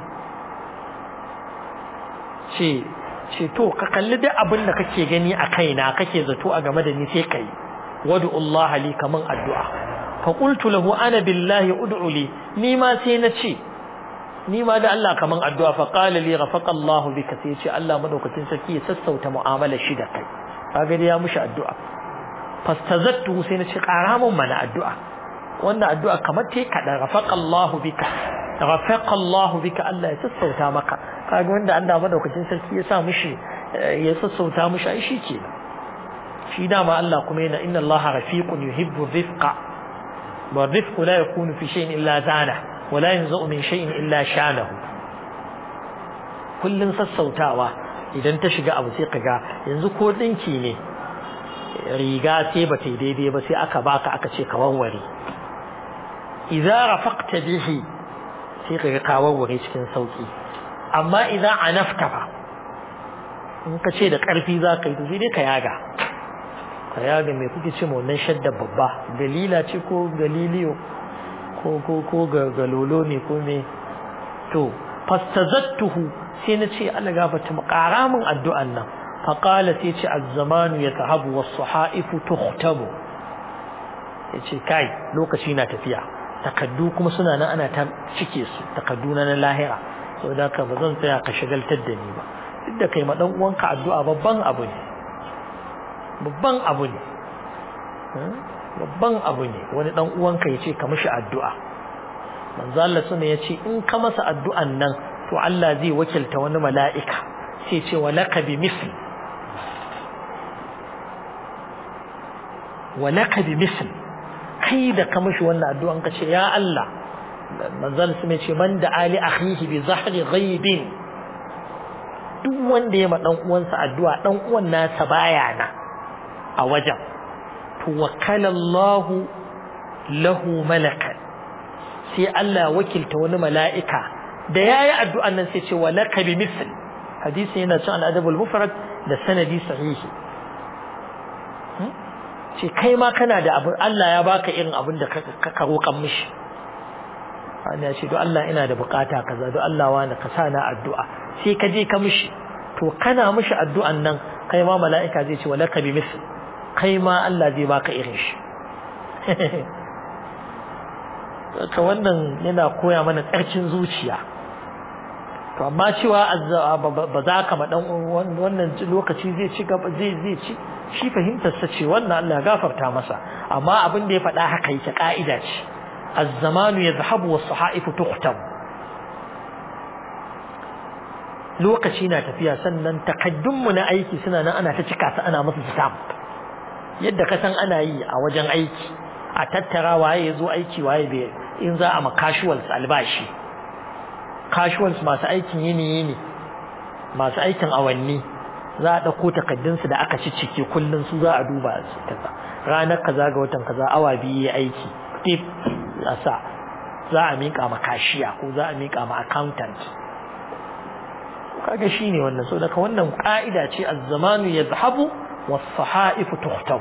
ce ce to ka kalli duk abin da kake gani a kaina kake zato a game da ni sai kai. wadu Allah li kaman addu'a. fa qultu lahu ana billahi ud'u li ni ma sai na ce ni ma da Allah kaman addu'a. fa qala li rafaqa Allah bika sai ce Allah madaukakin sarki ya sassauta mu'amalar shi da kai. kaga dai ya mushi addu'a. fastazattu sai na ce ƙara mun mana addu'a. wannan addu'a kamar te kada rafaqa Allah bika rafaqa Allah bika Allah ya sassauta maka. kaga wanda Allah madaukakin sarki ya sa mushi ya sassauta mushi ai shikenan. shi dama Allah kuma yana inna Allah rafiqun yuhibbu rifqa wa rifqu la yakunu fi shay'in illa zana wa la yanzu min shay'in illa shanahu. kullun sassautawa idan ta shiga abu sai kaga yanzu ko dinki ne riga sai ba ta daidai ba sai aka baka aka ce ka warware. idza rafaqta bihi sai kaga ka warware cikin sauki. amma idza anafta fa in ka ce da karfi za ka yi to sai dai ka yaga ka yaga me kuke ce mu wannan shadda babba dalila ce ko galiliyo ko ko ko ga lolo ne ko me. to fastazattuhu sai na ce Allah gafarta mu ƙara min addu'an nan. fa qala sai ce az-zamanu yatahabu was-suhaifu tukhtabu. yace kai lokaci na tafiya takaddu kuma suna nan ana ta cike su takaddu na lahira. saboda ka bazan tsaya ka shagaltar da ni ba duk da kai ma dan uwanka addu'a babban abu ne babban abu ne babban abu ne wani dan uwanka yace ka mishi addu'a manzo Allah sunne yace in ka masa addu'an nan to Allah zai wakilta wani mala'ika sai ce walaka bi misl walaka bi misl kai da ka mishi wannan addu'an ka ce ya Allah manzo Allah sunne yace man da ali akhihi bi zahri ghaibin duk wanda ya ma dan uwansa addu'a dan uwan nasa baya na a wajen to wakala Allah lahu malakan sai Allah wakilta wani mala'ika da yayi addu'an nan sai ce walaka bi misl hadisi yana cikin al-adab al-mufrad da sanadi sahihi ce kai ma kana da abu Allah ya baka irin abin da ka roƙan mishi ana ce do Allah ina da bukata kaza do Allah wani ka sa na addu'a sai ka je ka mishi to kana mishi addu'an nan kai ma mala'ika zai ce walaka bi misl kai ma Allah zai baka irin shi ka wannan yana koya mana tsarkin zuciya to amma cewa ba za ka ma dan wannan lokaci zai ci gaba zai zai ci shi fahimtar sa ce wannan Allah ya gafarta masa amma abin da ya faɗa haka yake ka'ida ce az-zamanu yadhhabu was-sahaifu tukhtam lokaci na tafiya sannan takaddunmu na aiki suna nan ana ta cika su ana musu stamp yadda ka san ana yi a wajen aiki a tattara waye yazo aiki waye bai in za a ma casuals albashi casuals masu aikin yini yini masu aikin awanni za a dauko takaddun su da aka ciccike kullun su za a duba su kaza ranar kaza ga watan kaza awa biyu aiki tip asa za a mika ma kashiya ko za a mika ma accountant kaga shine wannan so daga wannan ka'ida ce az-zamanu yadhhabu was-sahaifu tukhtab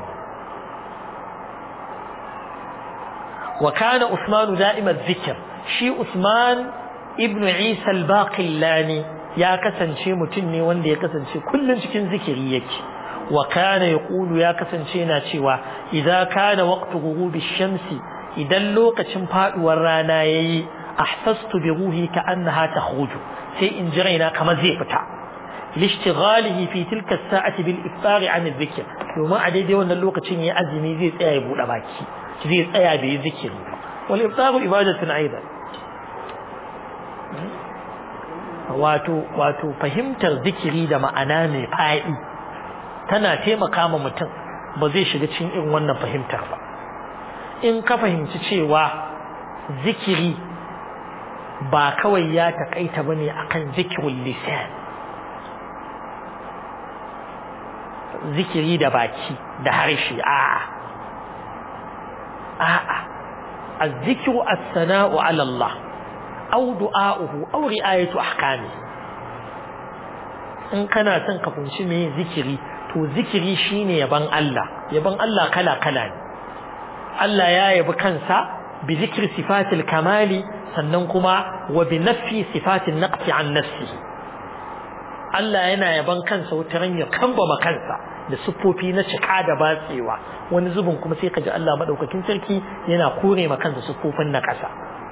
wa kana Usman da'ima adh-dhikr shi Usman ibn Isa al-Baqillani ya kasance mutum ne wanda ya kasance kullun cikin zikiri yake wa kana yaqulu ya kasance yana cewa idza kana waqtu ghurubi ash-shamsi idan lokacin faduwar rana yayi ahsastu bi ruhi ka annaha takhruju sai in ji raina kamar zai fita lishtighalihi fi tilka as-sa'ati bil iftar an adh-dhikr domin a daidai wannan lokacin yayi azumi zai tsaya ya bude baki zai tsaya bai zikiri wal iftar ibadatun aidan wato wato fahimtar zikiri da ma'ana mai fa'i tana taimaka ma mutum ba zai shiga cikin irin wannan fahimtar ba in ka fahimci cewa zikiri ba kawai ya takaita bane akan zikrul lisan zikiri da baki da harshe a'a a'a az-zikru as-sana'u 'ala Allah aw du'a'uhu aw ri'ayatu ahkami in kana son ka funci me zikiri to zikiri shine yaban Allah yaban Allah kala kala ne Allah ya yabi kansa bi zikri sifatil kamali sannan kuma wa bi nafi sifatin naqsi an nafsihi Allah yana yaban kansa wataran ya kambama kansa da siffofi na cika da batsewa wani zubin kuma sai kaji Allah madaukakin sarki yana kore ma kansa siffofin na ƙasa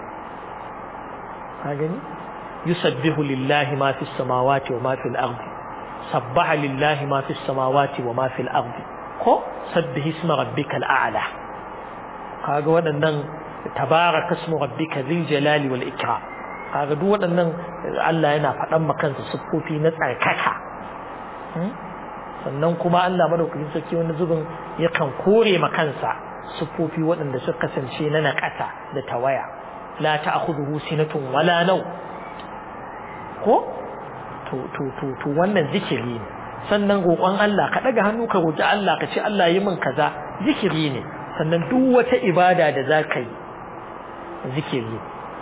ka gani yusabbihu lillahi ma fis samawati wa ma fil ardi sabbaha lillahi ma fis samawati wa ma fil ardi ko sabbihi isma rabbikal a'la kaga waɗannan tabaraka ismu rabbika dhil jalali wal ikram kaga duk waɗannan Allah yana faɗan makansa siffofi na tsarkaka sannan kuma Allah madaukakin sarki wani zubin yakan kore makansa siffofi waɗanda suka kasance na naƙasa da tawaya la ta'khudhuhu sinatun wala naw ko to to to to wannan zikiri ne sannan roƙon Allah ka daga hannu ka roƙi Allah ka ce Allah yi min kaza zikiri ne sannan duk wata ibada da zaka yi zikiri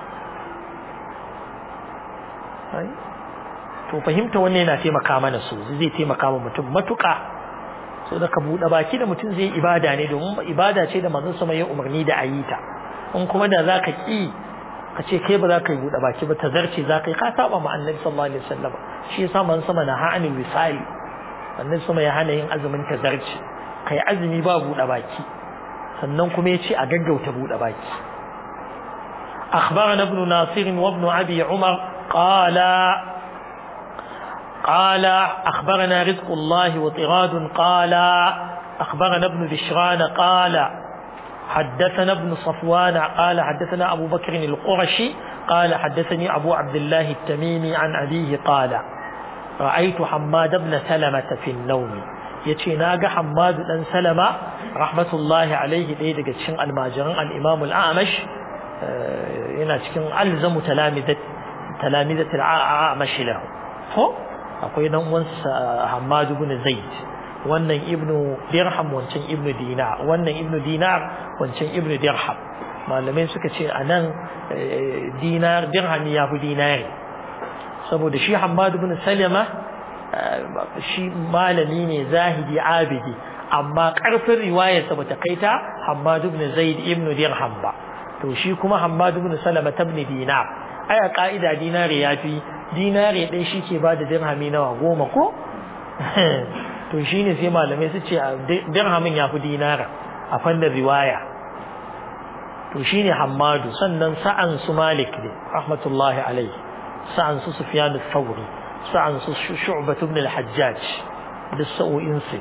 ai to fahimta wannan yana taimaka mana so zai taimaka wa mutum matuƙa so da ka buɗe baki da mutum zai ibada ne domin ibada ce da manzon sama ya umarni da ayita in kuma da zaka ki ka ce kai ba za ka yi buɗe baki ba tazarci za ka yi ka saba ma annabi sallallahu alaihi wasallam shi yasa manzon sama na ha'anil wisali annabi sama ya hana yin azumin tazarci kai azumi ba buɗe baki sannan kuma ya ce a gaggauta buɗe baki أخبرنا ابن ناصر وابن أبي عمر قال قال أخبرنا رزق الله وطراد قال أخبرنا ابن بشران قال حدثنا ابن صفوان قال حدثنا أبو بكر القرشي قال حدثني أبو عبد الله التميمي عن أبيه قال رأيت حماد بن سلمة في النوم يتي ناغا حماد بن سلمة رحمة الله عليه ɗaya daga cikin almajiran al-Imam al-A'mash yana cikin alzamu talamidat talamidat al-A'mash lahu ko akwai dan uwansa Hammad ibn Zaid wannan ibnu Dirham wancan ibnu Dinar wannan ibnu Dinar wancan ibnu Dirham malamai suka ce anan dinar dirham ya fi dinari saboda shi Hammad ibn Salama shi malami ne zahidi abidi amma karfin riwayarsa bata kaita Hammad ibn Zaid ibn Dirham ba to shi kuma Hammad ibn Salama ibn Dinar aya kaida dinari yafi dinari dai shike bada dirhami nawa goma ko to shine sai malamai su ce dirhamin yafi dinara a fannin riwaya to shine Hammadu sannan sa'an su Malik ne rahmatullahi alayhi sa'an su Sufyan al-Thawri sa'an su Shu'bah ibn al-Hajjaj da sa'o'in su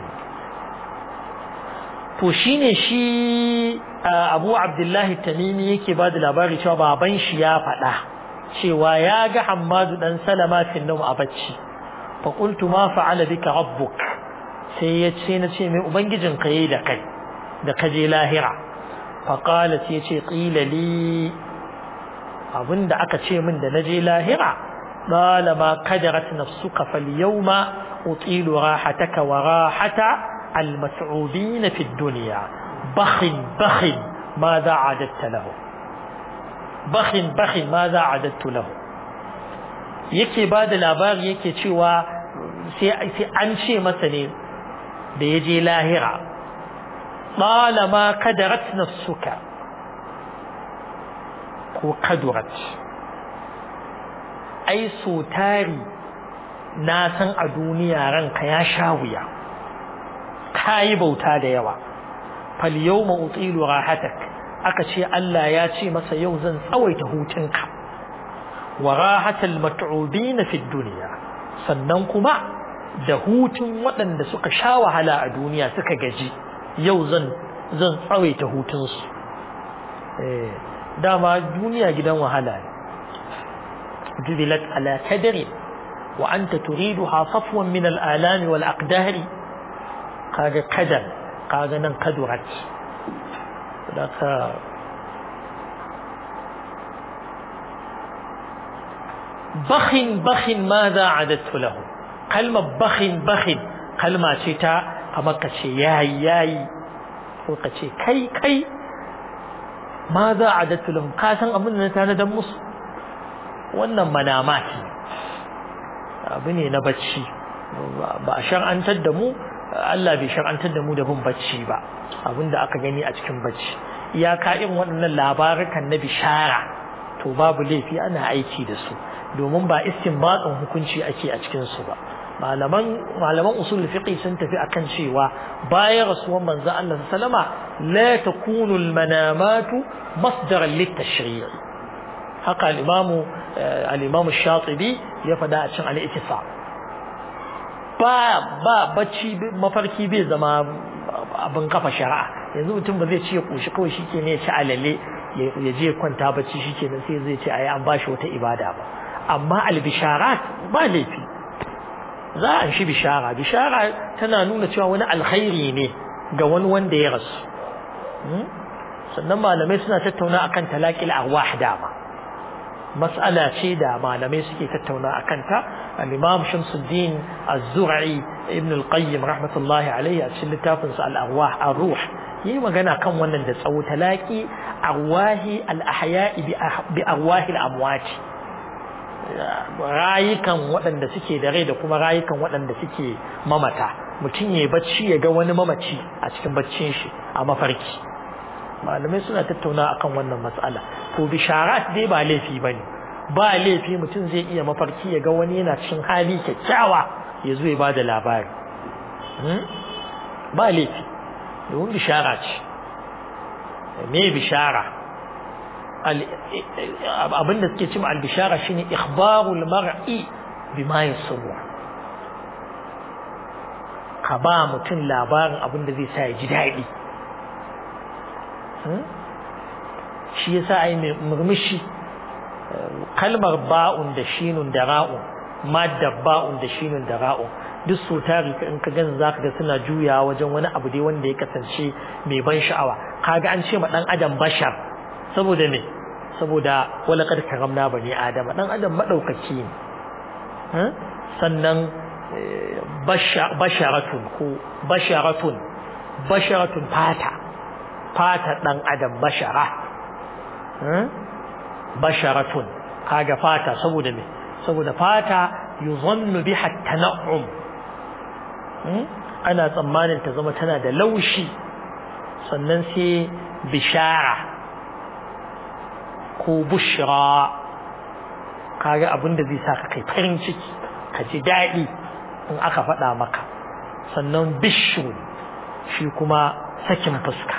to shine shi Abu Abdullah Tamimi yake ba da labari cewa baban shi ya faɗa cewa ya ga Hammadu dan Salama fi nawm a bacci fa qultu ma fa'ala bika rabbuk sai ya ce na ce mai ubangijinka yayi da kai da kaje lahira fa qala sai ya ce qila li abinda aka ce min da naje lahira qala ma qadarat nafsuka fal yawma utilu rahataka wa rahata al mas'udin fi dunya bakhin bakhin ماذا عددت له bakhin bakhin ماذا عددت له yake bada labari yake cewa sai an ce masa ne da yaje lahira qala ma qadarat nafsuka ko kadurat ai so tari na san a duniya ranka ya sha wuya kai bauta da yawa fal yawma utilu rahatak aka ce Allah ya ce masa yau zan tsawaita hutunka wa rahatal mat'ubin fi dunya sannan kuma da hutun waɗanda suka sha wahala a duniya suka gaji yau zan zan tsawaita hutunsu eh dama duniya gidan wahala ne jubilat ala kadri wa anta turiduha safwan min al-alam wal aqdar kaga kadar kaga nan kadurat daka bakhin bakhin madha adattu lahu kalma bakhin bakhin kalma ce ta kamar ka ce yayi yayi ko ka ce kai kai madha adattu lahu ka san abin da na tana musu wannan manama ce abu ne na bacci ba a shar'antar da mu Allah bai shar'antar da mu da bin bacci ba abinda aka gani a cikin bacci iyaka irin waɗannan labarukan na bishara to babu laifi ana aiki da su domin ba istinbatin hukunci ake a cikin su ba malaman malaman usul fiqh sun tafi akan cewa bayan rasuwan manzo Allah sallama la takunu al-manamatu masdaran lit-tashri' haka al-imam al-imam ash-shatibi ya fada a cikin al-ittisab ba ba bacci mafarki bai zama abin kafa shari'a yanzu mutum ba zai ci ya koshi kawai shike ne ya ci alale ya je kwanta bacci shike nan sai zai ce ai an bashi wata ibada ba amma al-bisharat ba laifi za a shi bishara bishara tana nuna cewa wani alkhairi ne ga wani wanda ya rasu sannan malamai suna tattauna akan talaqil arwah dama mas'ala ce da malamai suke tattauna akan ta al-imam Shamsuddin Az-Zur'i ibn al-Qayyim rahmatullahi alayhi a cikin littafin sa al-arwah ar-ruh yi magana kan wannan da tsawo talaqi arwahi al-ahya'i bi arwahi al-amwat rayukan waɗanda suke da rai da kuma rayukan waɗanda suke mamata mutum ya bacci ya ga wani mamaci a cikin baccin shi a mafarki malamai suna tattauna akan wannan mas'ala to bisharat dai ba laifi bane ba laifi mutum zai iya mafarki ya ga wani yana cikin hali kyakkyawa ya zo ya bada labari ba laifi domin bishara ce me bishara abinda suke cewa al-bishara shine ikhbarul mar'i bima yasurru ka ba mutum labarin abin da zai sa ya ji daɗi shi yasa ai mai murmushi kalmar ba'un da shinun da ra'un madda ba'un da shinun da ra'un duk so tari in ka gan zaka ga suna juya wajen wani abu dai wanda ya kasance mai ban sha'awa kaga an ce ma dan adam bashar saboda me saboda wala kad karamna bani adama dan adam madaukaki ne sannan basharatun ko basharatun basharatun fata fata dan adam bashara basharatun kaga fata saboda me saboda fata yuzannu biha at-tan'um ana tsammanin ta zama tana da laushi sannan sai bishara ko bushra kaga abinda zai saka kai farin ciki ka ji dadi in aka faɗa maka sannan bishu shi kuma sakin fuska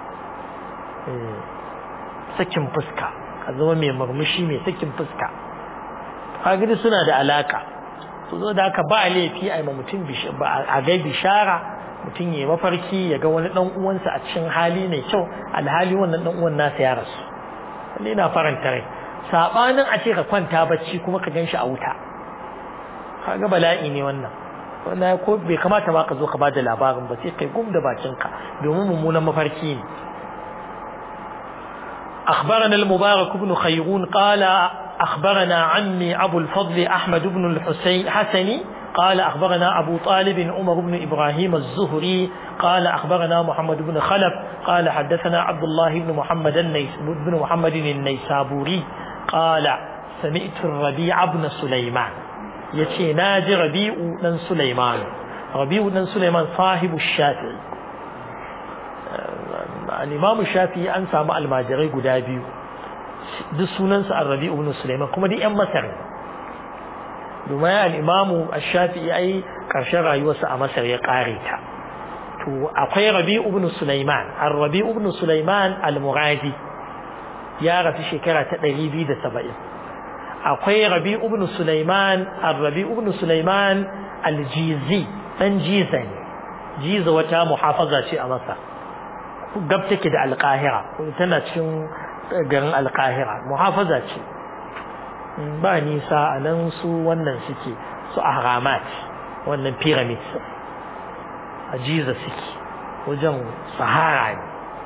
sakin fuska ka zama mai murmushi mai sakin fuska kaga suna da alaka to zo da haka ba laifi ai ma mutum a ga bishara mutum yayi mafarki ya ga wani dan uwansa a cikin hali mai kyau alhali wannan dan uwan nasa ya rasu wanda ina faranta rai sabanin a ce ka kwanta bacci kuma ka ganshi a wuta kaga bala'i ne wannan wannan ko bai kamata ba ka zo ka bada labarin ba sai kai gum da bakinka domin mummunan mafarki ne أخبرنا المبارك بن خيرون قال أخبرنا عمي أبو الفضل أحمد بن الحسين حسني قال أخبرنا أبو طالب عمر بن إبراهيم الزهري قال أخبرنا محمد بن خلف قال حدثنا عبد الله بن محمد النيس بن محمد النيسابوري قال سمعت الربيع بن سليمان يتي ناجي ربيع بن سليمان ربيع بن سليمان صاحب الشافعي الإمام الشافعي أنسى مع الماجري قدابيو duk sunansa Ar-Rabi' ibn Sulaiman kuma duk ƴan Masar domin al-Imam Ash-Shafi'i ai karshen rayuwarsa a Masar ya kare ta to akwai Rabi' ibn Sulaiman Ar-Rabi' ibn Sulaiman Al-Muradi ya rasu shekara ta ɗari biyu da saba'in akwai Rabi' ibn Sulaiman Ar-Rabi' ibn Sulaiman Al-Jizi dan Jiza ne Jiza wata muhafaza ce a Masar gab take da Al-Qahira tana cikin garin Al-Qahira muhafaza ce ba nisa a nan su wannan suke su ahramat wannan pyramids a Giza suke wajen Sahara ne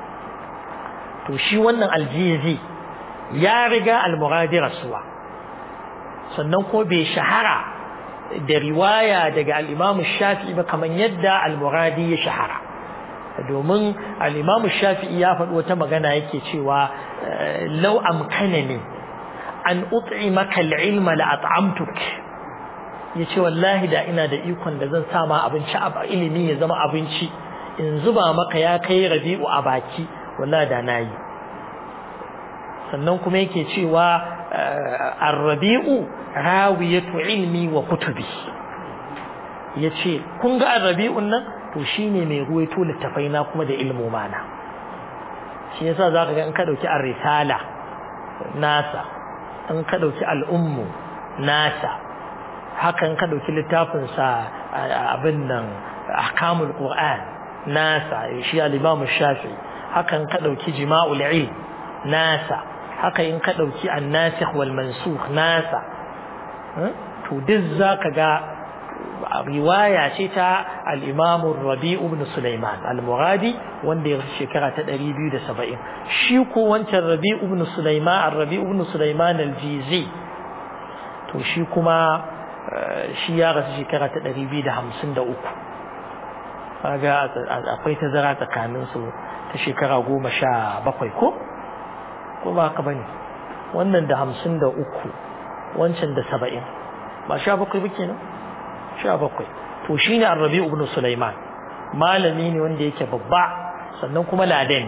to shi wannan Al-Jizi ya riga Al-Muradi rasuwa sannan ko bai shahara da riwaya daga al-Imam Shafi'i ba kamar yadda Al-Muradi ya shahara domin al-Imam Shafi'i ya faɗi wata magana yake cewa law amkanani an ut'imaka al-ilma la at'amtuk yace wallahi da ina da ikon da zan sa ma abinci a ilimi ya zama abinci in zuba maka ya kai Rabi'u a baki wallahi da nayi sannan kuma yake cewa ar-Rabi'u rawiyatu ilmi wa kutubi yace kun ga ar-Rabi'un nan to shine mai ruwaito littafai na kuma da ilmu mana shi yasa zaka ga in ka dauki ar-risala nasa in ka dauki al-ummu nasa hakan ka dauki littafin sa abin nan ahkamul qur'an nasa shi al-imam shafi'i hakan ka dauki jima'ul ilm nasa haka in ka dauki an-nasikh wal mansukh nasa to duk zaka ga riwaya ce ta al-Imam Rabi' ibn Sulaiman al-Muradi wanda ya shekara ta ɗari biyu da saba'in shi ko wancan Rabi' ibn Sulaiman Rabi' ibn Sulaiman al-Jizi to shi kuma shi ya rasu shekara ta ɗari biyu da hamsin da uku kaga akwai tazara tsakanin su ta shekara goma sha bakwai ko ko ba haka bane wannan da hamsin da uku wancan da saba'in ba sha bakwai ba kenan sha bakwai to shine Ar-Rabi' ibn Sulaiman malami ne wanda yake babba sannan kuma ladan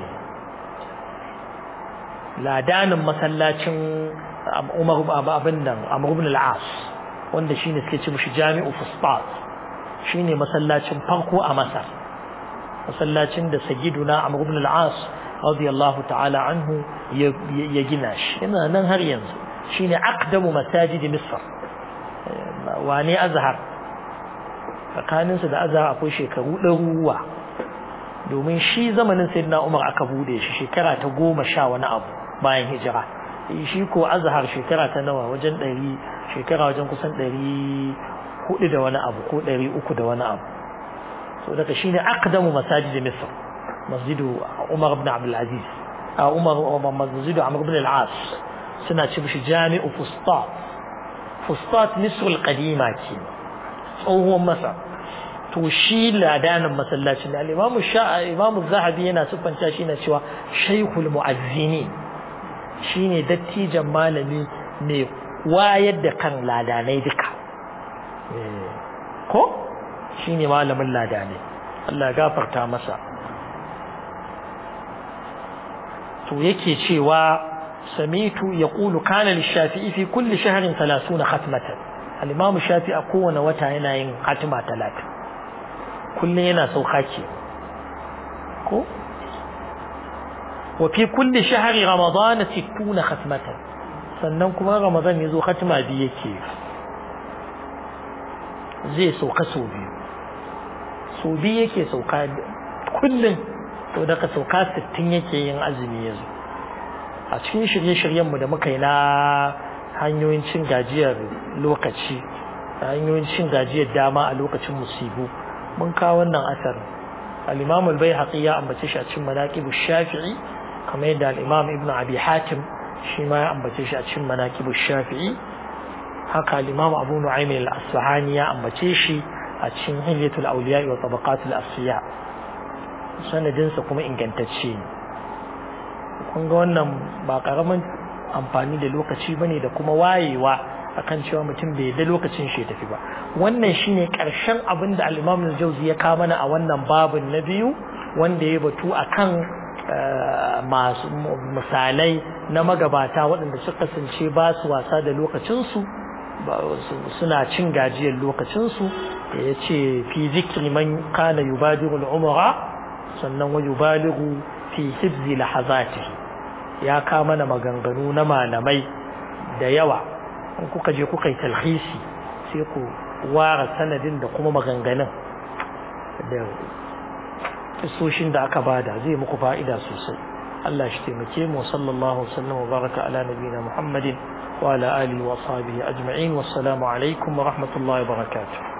ladanin masallacin Umar abin nan Amr ibn al-As wanda shine suke ce mishi Jami'u Fustat shine masallacin farko a Masar masallacin da Sayyiduna Amr ibn al-As radiyallahu ta'ala anhu ya gina shi yana nan har yanzu shine aqdamu masajid Misr wani Azhar tsakaninsa da azhar akwai shekaru ɗaruruwa domin shi zamanin sayyidina Umar aka bude shi shekara ta goma sha wani abu bayan hijira shi ko azhar shekara ta nawa wajen ɗari shekara wajen kusan ɗari hudu da wani abu ko ɗari uku da wani abu so daga shine aqdamu masajid Misr masjidu Umar ibn Abdul Aziz a Umar masjidu Amr ibn al-As suna ce mishi Jami'u Fustat Fustat Misr al-qadima ce tsohon Masar to shi ladanin masallacin da al-Imam Sha'a Imam Zahabi yana siffanta shi na cewa Shaykhul Mu'azzinin shine dattijan malami mai wayar da kan ladanai duka ko shine malamin ladanai Allah gafarta masa to yake cewa samitu yaqulu kana lish-Shafi'i fi kulli shahrin thalathuna khatmatan al-Imam Shafi'i a kowane wata yana yin khatima talatin kullun yana sauka ke ko wa fi kulli shahri ramadan sittuna khatmatan sannan kuma ramadan yazo khatima bi yake zai sauka so biyu so biyu yake sauka kullun to daga sauka sittin yake yin azumi yazo a cikin shirye-shiryen mu da muka yi na hanyoyin cin gajiyar lokaci hanyoyin cin gajiyar dama a lokacin musibu mun kawo wannan asar al-Imam al-Baihaqi ya ambace shi a cikin Manaqib ash-Shafi'i kamar yadda al-Imam Ibn Abi Hatim shi ma ya ambace shi a cikin Manaqib ash-Shafi'i haka al-Imam Abu Nu'aym al-Asfahani ya ambace shi a cikin Hilyatul Awliya wa Tabaqat al-Asfiya sanadin sa kuma ingantacce ne kun ga wannan ba karaman amfani da lokaci bane da kuma wayewa akan cewa mutum bai da lokacin shi tafi ba wannan shine karshen abin da al-Imam al-Jawzi ya kawo mana a wannan babin na biyu wanda ya batu akan masu misalai na magabata waɗanda suka kasance ba su wasa da lokacin su suna cin gajiyar lokacin su da yace fi zikri man kana yubadiru al-umra sannan wa yubaligu fi hibzi lahazatihi ya kawo mana maganganu na malamai da yawa in kuka je kuka yi talhisi sai ku ware sanadin da kuma maganganun da kisoshin da aka bada zai muku fa'ida sosai Allah shi taimake mu sallallahu alaihi wasallam wa baraka ala nabiyina Muhammadin wa ala alihi wa sahbihi ajma'in wassalamu alaikum wa rahmatullahi wa barakatuh